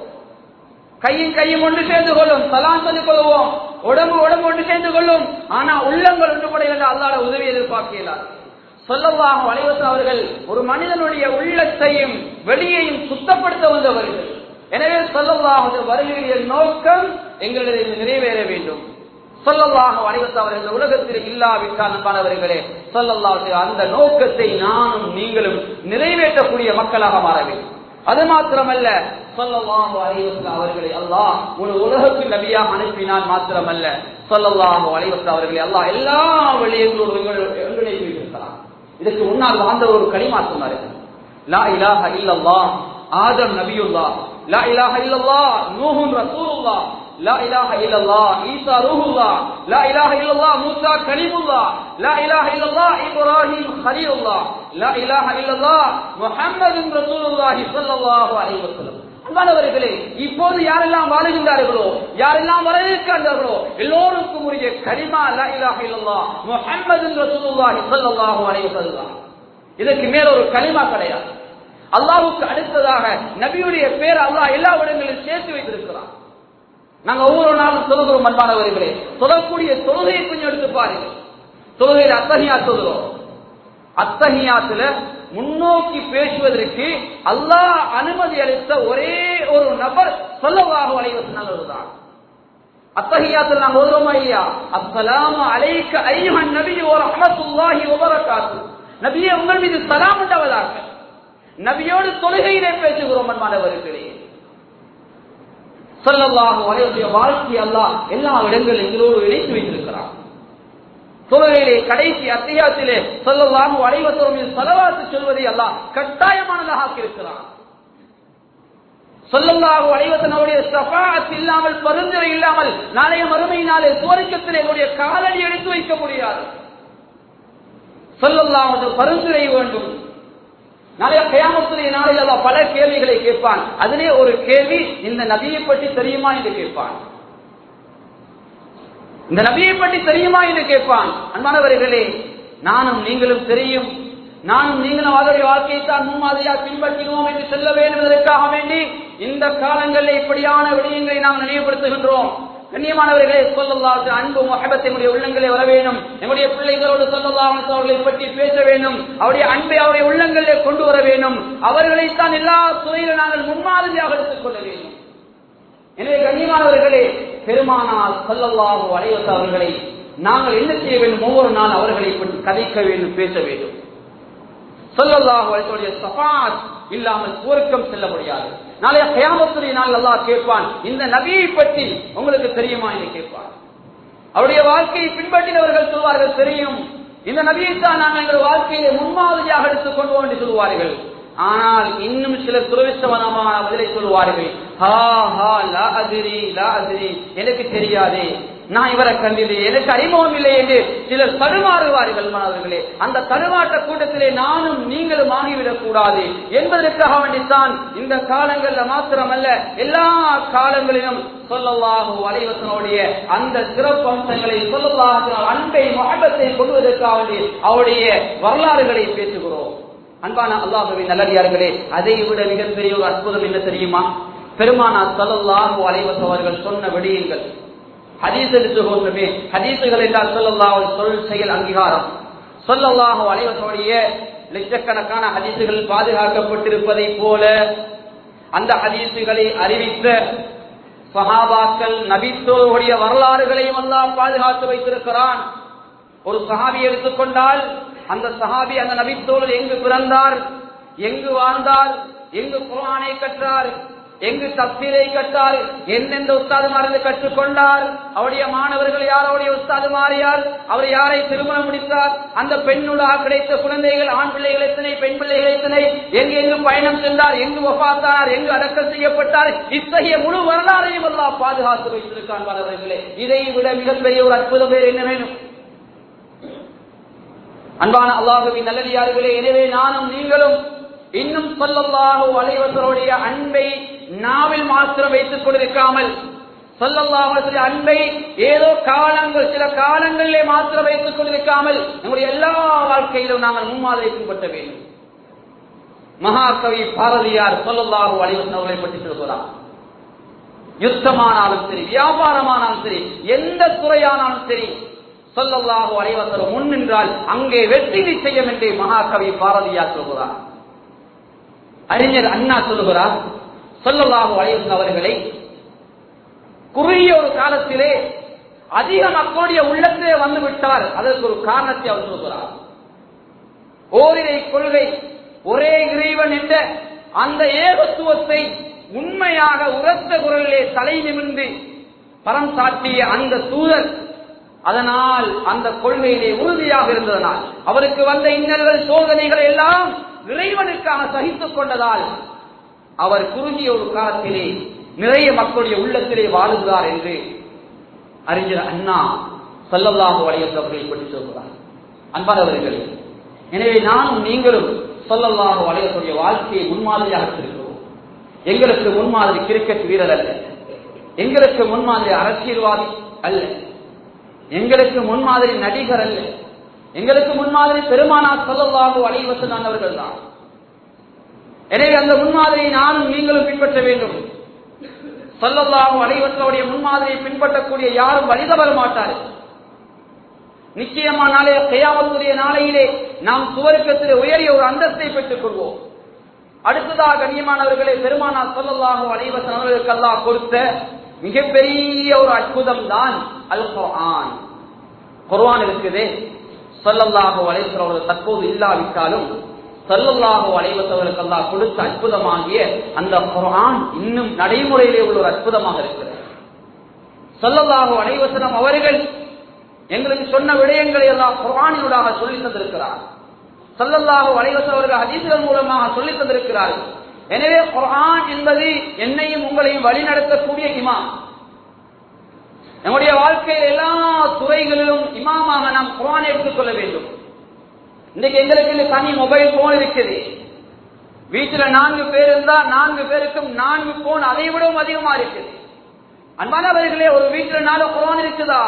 கையும் ஒன்று சேர்ந்து கொள்ளும், சலாம் சொல்லிக் கொள்வோம், உடம்பு ஒன்று சேர்ந்து கொள்ளும், ஆனா உள்ளங்கள் ஒன்று கூட இல்லை. அல்லாஹ்வுடைய உதவி எதிர்பார்க்கிறார். ஸல்லல்லாஹு அலைஹி வஸல்லம் அவர்கள் ஒரு மனிதனுடைய உள்ளத்தையும் வெளியையும் சுத்தப்படுத்த வந்தவர்கள். எனவே ஸல்லல்லாஹு அலைஹி வஸல்லம் வருகையுடைய நோக்கம் எங்களிடம் நிறைவேற வேண்டும். ஸல்லல்லாஹு அலைஹி வஸல்லம் அவர்கள் உலகத்தில் இல்லாவிட்டால் அன்பானவர்களே, ஸல்லல்லாஹு அலைஹி வஸல்லம் அந்த நோக்கத்தை நானும் நீங்களும் நிறைவேற்றக்கூடிய மக்களாக மாற வேண்டும். அது மாத்திரமல்ல, ஸல்லல்லாஹு அலைஹி வஸல்லம் அவர்களை அல்லாஹ் ஒரு உலகத்துக்கு நபியாக அனுப்பினான் மாத்திரமல்ல, ஸல்லல்லாஹு அலைஹி வஸல்லம் அவர்களை அல்லாஹ் எல்லா வழிகளோடு ஒன்றிணைத்து வைத்திருக்கிறார். இதற்கு முன்னால் வாழ்ந்த ஒரு கலிமா சொன்னார்கள், லா இலாஹ இல்லல்லாஹ் ஆதம் நபியுல்லாஹ், லா இலாஹ இல்லல்லாஹ் நூஹுன் ரசூலுல்லாஹ், லா இலாஹ இல்லல்லாஹ் ஈசா ரூஹுல்லாஹ், லா இலாஹ இல்லல்லாஹ் மூசா கலீமுல்லாஹ், லா இலாஹ இல்லல்லாஹ் இப்ராஹீம் கலீலுல்லாஹ், லா இலாஹ இல்லல்லாஹ் முஹம்மதுன் ரசூலுல்லாஹி ஸல்லல்லாஹு அலைஹி வஸல்லம். அன்பானவர்களே, இப்போது யாரெல்லாம் வாழுகின்றார்களோ, யாரெல்லாம் வர இருக்கின்றார்களோ, எல்லோருக்கும் உரிய கலிமா லா இலாஹ இல்லல்லாஹ் முஹம்மதுன் ரசூலுல்லாஹி ஸல்லல்லாஹு அலைஹி வஸல்லம். இதற்கு மேல ஒரு கலிமா கிடையாது. அல்லாஹ்வுக்கு அடுத்ததாக நபியுடைய பேர் அல்லாஹ் எல்லா இடங்களிலும் சேர்த்து வைத்திருக்கிறார். நாங்க ஒவ்வொரு நாளும் தொழுகிறோம். அன்பானவர்களே, தொழக்கூடிய தொழுகையை கொஞ்சம் எடுத்து பாருங்க. தொழுகையில் அத்தஹியாத் தொழுகிறோம். அத்தஹியாத்துல முன்னோக்கி பேசுவதற்கு அல்லாஹ் அனுமதி அளித்த ஒரே ஒரு நபர் ஸல்லல்லாஹு அலைஹி வஸல்லம் தான். அத்தஹியாத்துல நாங்க ஓதுறோமா இல்லையா? அஸ்ஸலாமு அலைக்க அய்யுஹன் நபியு வ ரஹ்மத்துல்லாஹி வ பரகாத்துஹு. நபியே உங்கள் மீது சலாம் உண்டாவதாக. நபியோடு தொழுகையிலே பேசுகிறோம். அன்பானவர்களே, ஸல்லல்லாஹு அலைஹி வஸல்லம் வாழ்க்கை அல்லாஹ் எல்லா இடங்களிலும் எங்களோடு இணைத்து வைத்திருக்கிறார். தொழுகையிலே கடைசி அத்தியாயத்திலே ஸல்லல்லாஹு அலைஹி வஸல்லம் ஸலவாத் சொல்வதை அல்லாஹ் கட்டாயமானதாக ஆக்கியிருக்கிறார். ஸல்லல்லாஹு அலைஹி வஸல்லம் ஷஃபாஅத் இல்லாமல், பரிந்துரை இல்லாமல் நாளைய மறுமை நாளே சுவர்க்கத்திலே எங்களுடைய காலடி எடுத்து வைக்க முடியாது. ஸல்லல்லாஹு அலைஹி வஸல்லம் பரிந்துரை வேண்டும். நாளைய கியாமத்துடைய நாளில் அல்லாஹ் பல கேள்விகளை கேட்பான். அதிலே ஒரு கேள்வி, இந்த நபியை பற்றி தெரியுமா என்று கேட்பான். இந்த நபியை பற்றி தெரியுமா என்று கேட்பான். அன்பானவர்களே, நானும் நீங்களும் தெரியும், நானும் நீங்களும் அவருடைய வாழ்க்கையை தான் முன்மாதிரியாக பின்பற்றினோம் என்று சொல்ல வேண்டும் என்பதற்காக வேண்டி இந்த காலங்களில் இப்படியான விடயங்களை நாம் நினைவுபடுத்துகின்றோம். கண்ணியமானவர்களே, ஸல்லல்லாஹு அலைஹி வஸல்லம் அன்பு முஹப்பத் நம்முடைய உள்ளங்களே வர வேண்டும். நம்முடைய பிள்ளைகளோடு ஸல்லல்லாஹு அலைஹி வஸல்லம் அவர்களை பற்றி பேச வேண்டும். அவருடைய அன்பை அவருடைய உள்ளங்களிலே கொண்டு வர வேண்டும். அவர்களைத்தான் எல்லா துறையிலும் நாங்கள் முன்மாதிரியாக எடுத்துக் கொள்ள வேண்டும். எனவே கண்ணியமானவர்களே, பெருமானார் ஸல்லல்லாஹு அலைஹி வஸல்லம் அவர்களை நாங்கள் என்ன செய்ய வேண்டும்? ஒவ்வொரு நாள் அவர்களை பற்றி கதைக்க வேண்டும், பேச வேண்டும். ஸல்லல்லாஹு அலைஹி வஸல்லம் ஷஃபாஅத் இல்லாமல் சுவர்க்கம் செல்ல முடியாது. நாளைய கியாமத்துடைய நாள் அல்லாஹ் கேட்பான், இந்த நபியை பற்றி உங்களுக்கு தெரியுமா என்று கேட்பான். அவருடைய வாழ்க்கையை பின்பற்றினவர்கள் சொல்வார்கள், தெரியும், இந்த நபியை தான் நாங்கள் எங்கள் வாழ்க்கையிலே முன்மாதிரியாக எடுத்துக் கொண்டோம் என்று சொல்வார்கள். ஆனால் இன்னும் சில துரதிர்ஷ்டவசமான பதிலை சொல்வார்கள், ஹா ஹா லா அத்ரி லா அத்ரி, எனக்கு தெரியாதே, நான் இவரை கண்டில்லையே, எனக்கு அறிமுகம் இல்லை என்று சிலர் தடுமாறுவார்கள். மாணவர்களே, அந்த தடுமாற்ற கூட்டத்திலே நானும் நீங்களும் ஆகிவிடக் கூடாது என்பதற்காக வேண்டித்தான் இந்த காலங்கள்ல மாத்திரமல்ல எல்லா காலங்களிலும் ஸல்லல்லாஹு அலைஹி வஸல்லம் அந்த சிறப்பு அம்சங்களை ஸல்லல்லாஹு அன்பை முஹப்பத்தை கொள்வதற்காக வேண்டி அவருடைய வரலாறுகளை பேசுகிறோம். அன்பான அல்லாஹ்வின் நல்லடியார்களே, அதை விட மிகப்பெரிய ஒரு அற்புதம் என்ன தெரியுமா? பெருமானார் ஸல்லல்லாஹு அலைஹி வஸல்லம் அவர்கள் சொன்ன விடயங்கள். ஹதீஸ் எடுத்துக்கொண்டமே, ஹதீசுகள் என்றால் ஸல்லல்லாஹு அலைஹி சொல் செயல் அங்கீகாரம். ஸல்லல்லாஹு அலைஹி வஸல்லம் லட்சக்கணக்கான ஹதீசுகள் பாதுகாக்கப்பட்டிருப்பதை போல அந்த ஹதீசுகளை அறிவித்த சஹாபாக்கள் நபித்தோருடைய வரலாறுகளையும் அல்லாஹ் பாதுகாத்து வைத்திருக்கிறான். ஒரு சஹாபி எடுத்துக்கொண்டால் அந்த சஹாபி அந்த நபித்தோழர் எங்கு பிறந்தார், எங்கு வாழ்ந்தார், எங்கு குர்ஆனை கற்றார், எங்கு தஃசீரை கற்றார், எந்தெந்த உஸ்தாதுமாரிலிருந்து கற்றுக்கொண்டார், அவருடைய மாணவர்கள் யார், அவருடைய உஸ்தாதுமார் யார், அவர் யாரை திருமணம் முடித்தார், அந்த பெண்ணுடாக கிடைத்த குழந்தைகள் ஆண் பிள்ளைகள் எத்தனை, பெண் பிள்ளைகள் எத்தனை, எங்கு பயணம் சென்றார், எங்கு வஃபாத்தானார், எங்கு அடக்கம் செய்யப்பட்டார், இத்தகைய முழு வரலாறையும் அல்லாஹ் பாதுகாத்து வைத்திருக்கான். மாணவர்களே, இதை விட மிகப்பெரிய ஒரு அற்புதம் வேறு என்ன வேணும்? அன்பான அல்லாஹ்வின் நல்லடியார்களே, எனவே நானும் நீங்களும் இன்னும் ஸல்லல்லாஹு அலைஹி வஸல்லம் அன்பை நாவில் மாத்திரம் வைத்துக் கொண்டிருக்காமல், ஸல்லல்லாஹு அலைஹி வஸல்லம் அன்பை ஏதோ காலங்கள் சில காலங்களிலே மாத்திரம் வைத்துக் கொண்டிருக்காமல் நம்முடைய எல்லா வாழ்க்கையிலும் நாங்கள் முன்மாதிரி பின்பற்ற வேண்டும். மகாகவி பாரதியார் ஸல்லல்லாஹு அலைஹி வஸல்லம் அவர்களை பற்றி சொல்கிறார். யுத்தமானாலும் சரி, வியாபாரமானாலும் சரி, எந்த துறையானாலும் சரி, ஸல்லல்லாஹு அலைஹி வஸல்லம் முன் நின்றால் அங்கே வெற்றி நிச்சயம் என்று மகாகவி பாரதியார் சொல்கிறார். அறிஞர் அண்ணா சொல்லுகிறார், ஸல்லல்லாஹு அலைஹி வஸல்லம் அவர்களை குறுகிய ஒரு காலத்திலே அதிக மக்களுடைய உள்ளத்திலே வந்து விட்டார். அதற்கு ஒரு காரணத்தை அவர் சொல்கிறார். ஓரிரை கொள்கை, ஒரே இறைவன் என்ற அந்த ஏகத்துவத்தை உண்மையாக உரத்த குரலிலே தலை நிமிர்ந்து பரம் சாட்டிய அந்த தூதர், அதனால் அந்த கொள்கையிலே உறுதியாக இருந்ததனால் அவருக்கு வந்த இன்னல்கள் சோதனைகள் எல்லாம் இறைவனுக்காக சகித்துக் கொண்டதால் அவர் குறுகிய ஒரு காலத்திலே நிறைய மக்களுடைய உள்ளத்திலே வாழுகிறார் என்று அறிஞர் அண்ணா ஸல்லல்லாஹு அலைஹி வஸல்லம் அவர்களை பற்றி சொல்கிறார். அன்பானவர்களே, எனவே நானும் நீங்களும் ஸல்லல்லாஹு அலைஹி வஸல்லம் வாழ்க்கையை முன்மாதிரியாக இருக்கிறோம். எங்களுக்கு முன்மாதிரி கிரிக்கெட் வீரர் அல்ல, எங்களுக்கு முன்மாதிரி அரசியல்வாதி அல்ல, எங்களுக்கு முன்மாதிரி நடிகர் அல்ல, எங்களுக்கு முன்மாதிரி பெருமானார் ஸல்லல்லாஹு அலைஹி வஸல்லம் அவர்கள் தான். எனவே அந்த முன்மாதிரியை நானும் நீங்களும் பின்பற்ற வேண்டும். ஸல்லல்லாஹு அலைஹி வஸல்லம் முன்மாதிரியை பின்பற்றக்கூடிய யாரும் வழி தவற மாட்டார்கள். நிச்சயமான நாளே கியாமத்துடைய நாளையிலே நாம் சுவர்க்கத்திலே உயரிய ஒரு அந்தஸ்தை பெற்றுக் கொள்வோம். அடுத்ததாக கண்ணியமானவர்களே, பெருமானார் ஸல்லல்லாஹு அலைஹி வஸல்லம் அவர்களுக்கு அல்லாஹ் கொடுத்த மிகப்பெரிய ஒரு அற்புதம் தான் அல் குர்ஆன். குர்ஆன் இருக்குதே, ஸல்லல்லாஹு அலைஹி வஸல்லம் அவர்கள் தற்போது இல்லாவிட்டாலும் ஸல்லல்லாஹு அலைஹி வஸல்லம் அல்லாஹ் கொடுத்த அற்புதமாகிய அந்த குர்ஆன் இன்னும் நடைமுறையிலே உள்ள ஒரு அற்புதமாக இருக்கிறது. ஸல்லல்லாஹு அலைஹி வஸல்லம் அவர்கள் எங்களுக்கு சொன்ன விடயங்களை எல்லாம் குர்ஆனினூடாக சொல்லித் தந்திருக்கிறார். ஸல்லல்லாஹு அலைஹி வஸல்லம் அவர்கள் ஹதீஸ்கள் மூலமாக சொல்லித் தந்திருக்கிறார்கள். எனவே குர்ஆன் என்பது என்னையும் உங்களையும் வழிநடத்தக்கூடிய இமாம். நம்முடைய வாழ்க்கையில் எல்லா துறைகளிலும் இமாமாக நாம் குர்ஆனை எடுத்துக்கொள்ள வேண்டும். இன்றைக்கு எங்களுக்கு தனி மொபைல் போன் இருக்குது. வீட்டுல 4 பேர் இருந்தா 4 பேருக்கும் 4 போன் அதை விடவும் அதிகமா இருக்குது. அன்பானவர்களே, ஒரு வீட்டுல 4 குர்ஆன் இருக்குதா?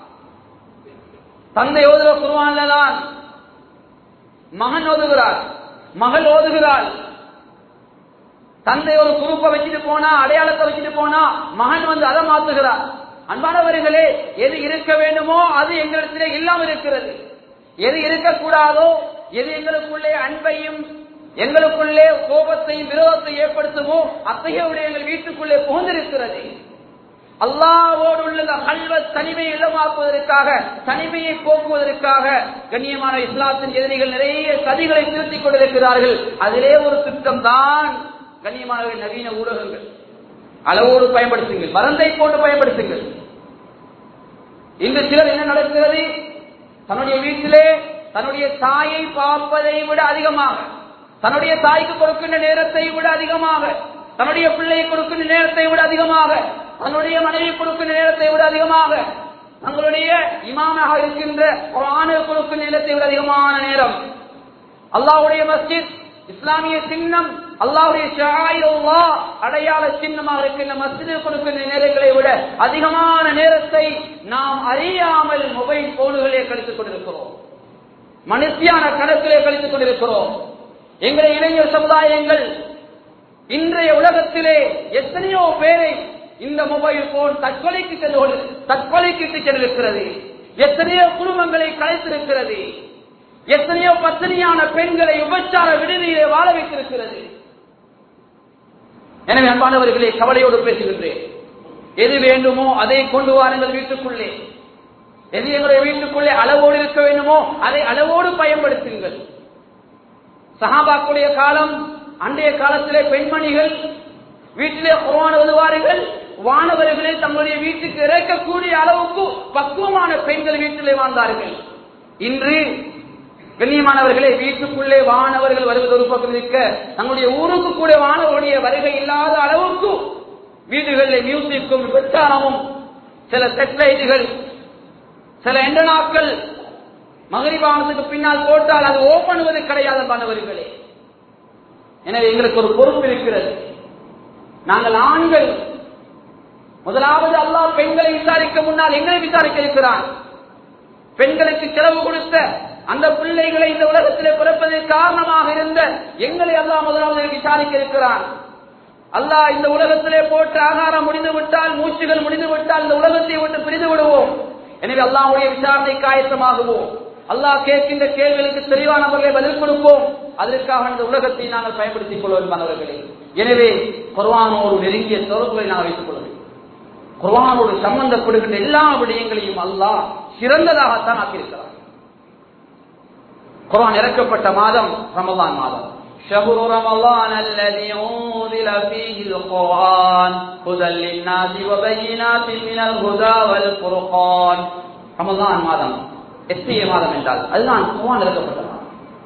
தந்தை ஓதுகிற குர்ஆன்ல தான் மகன் ஓதுகிறார், மகள் ஓதுகிறாள். தந்தை ஒரு குரூப்பை வச்சுட்டு போனா, அடையாளத்தை வச்சுட்டு போனா, மகன் வந்து அதை மாத்துகிறார். அன்பானவர்களே, எது இருக்க வேண்டுமோ அது எங்களிடத்திலே இல்லாம இருக்கிறது. எது இருக்கக்கூடாதோ, எது எங்களுக்குள்ளே அன்பையும் எங்களுக்குள்ளே கோபத்தையும் விரோதத்தையும் ஏற்படுத்துமோ அத்தகைய விடயங்கள் வீட்டுக்குள்ளே புகுந்திருக்கிறது. அல்லாஹ்வோடு உள்ள கல்வத் தனிமையை இல்லாமக்குவதற்காக, தனிமையை போக்குவதற்காக கண்ணியமான இஸ்லாத்தின் எதிரிகள் நிறைய சதிகளை திருத்திக் கொண்டிருக்கிறார்கள். அதிலே ஒரு திட்டம் தான் கண்ணியமானவர்கள் நவீன ஊடகங்கள். அளவோடு பயன்படுத்துங்கள், மருந்தை போட்டு பயன்படுத்துங்கள். இன்று சிலர் என்ன நடக்கிறது, தன்னுடைய வீட்டிலே தன்னுடைய தாயை பார்ப்பதை விட அதிகமாக, தன்னுடைய தாய்க்கு கொடுக்கின்ற நேரத்தை விட அதிகமாக, தன்னுடைய பிள்ளையை கொடுக்கின்ற நேரத்தை விட அதிகமாக, தன்னுடைய மனைவி கொடுக்கின்ற நேரத்தை விட அதிகமாக தங்களுடைய இமாமாக இருக்கின்ற குர்ஆனை கொடுக்கும் நேரத்தை விட அதிகமான நேரம் அல்லாஹ்வுடைய மஸ்ஜித், இஸ்லாமிய சின்னம், அல்லாஹ்வுடைய ஷாயிருல்லாஹ் அடையாள சின்னமாக இருக்கின்ற மஸ்ஜிதில் கொடுக்கின்ற நேரங்களை விட அதிகமான நேரத்தை நாம் அறியாமல் மொபைல் போன்களே கழித்துக் கொண்டிருக்கிறோம். மனுஷியான கணக்கிலே கழித்துக் கொண்டிருக்கிறோம். எங்களுடைய இளைஞர் சமுதாயங்கள் இன்றைய உலகத்திலே எத்தனையோ பேரை இந்த மொபைல் போன் தற்கொலைக்கு சென்றிருக்கிறது. எத்தனையோ குடும்பங்களை கலைத்திருக்கிறது. எத்தனையோ பத்தினியான பெண்களை விபச்சார விடுதியிலே வாழ வைத்திருக்கிறது. எனவே அன்பானவர்களே, கவலையோடு பேசுகின்றேன். எது வேண்டுமோ அதை கொண்டு வாருங்கள் வீட்டுக்குள்ளே. எது எங்களுடைய வீட்டுக்குள்ளே அளவோடு இருக்க வேண்டுமோ அதை அளவோடு பயன்படுத்துங்கள். சஹாபாக்களுடைய காலம், அன்றைய காலத்திலே பெண்மணிகள் வீட்டிலே குர்ஆன் ஓதுவார்கள். வானவர்களை தங்களுடைய வீட்டுக்கு இறக்கக்கூடிய அளவுக்கு பக்குவமான பெண்கள் வீட்டிலே வாழ்ந்தார்கள். இன்று கண்ணியமானவர்களே, வீட்டுக்குள்ளே வானவர்கள் வருவது ஒரு பக்கம் இருக்க, தங்களுடைய ஊருக்கு கூட வானவருடைய வருகை இல்லாத அளவுக்கு வீடுகளில் மியூசிக்கும் விபச்சாரமும், சில செட்லைட்டுகள், சில எண்டனாக்கள் மகரிபானத்துக்கு பின்னால் போட்டால் அது ஓபன் பண்ணுவது கிடையாது மாணவர்களே. எனவே எங்களுக்கு ஒரு பொறுப்பு இருக்கிறது. நாங்கள் ஆண்கள் முதலாவது அல்லாஹ் பெண்களை விசாரிக்க முன்னால் எங்களை விசாரிக்க இருக்கிறான். பெண்களுக்கு செலவு கொடுத்த அந்த பிள்ளைகளை இந்த உலகத்திலே பிறப்பதற்கு காரணமாக இருந்த எங்களை அல்லாஹ் முதலாவது விசாரிக்க இருக்கிறான். அல்லாஹ் இந்த உலகத்திலே போட்ட ஆகாரம் முடிந்து விட்டால், மூச்சுகள் முடிந்து விட்டால் இந்த உலகத்தை விட்டு பிரிந்து விடுவோம். எனவே அல்லாஹ்வுடைய விசாரணைக்கு ஆயத்தமாகுவோம். அல்லாஹ் கேட்கின்ற கேள்விகளுக்கு தெளிவான முறையில் பதில் கொடுப்போம். அதற்காக இந்த உலகத்தை நாங்கள் பயன்படுத்திக் கொள்வோம் மாணவர்களே. எனவே குர்ஆனோடு நெருங்கிய தொடர்புகளை நாங்கள் வைத்துக் கொள்ள வேண்டும். குர்ஆனோடு சம்பந்தப்படுகின்ற எல்லா விடயங்களையும் அல்லாஹ் சிறந்ததாகத்தான் ஆக்கியிருக்கிறார். குர்ஆன் இறக்கப்பட்ட மாதம் ரமலான் மாதம். ஷஹ்ரு ரமலான் அல்லதி உன்ஸில ஃபீஹில் குர்ஆன் ஹுதல் லின்னாஸி வ பையினாத்தின் மினல் ஹுதா வல் ஃபுர்கான். ரமலான் மாதம் எத்தகைய மாதம் என்றால் அதுதான் குர்ஆன் இறக்கப்பட்ட மாதம்.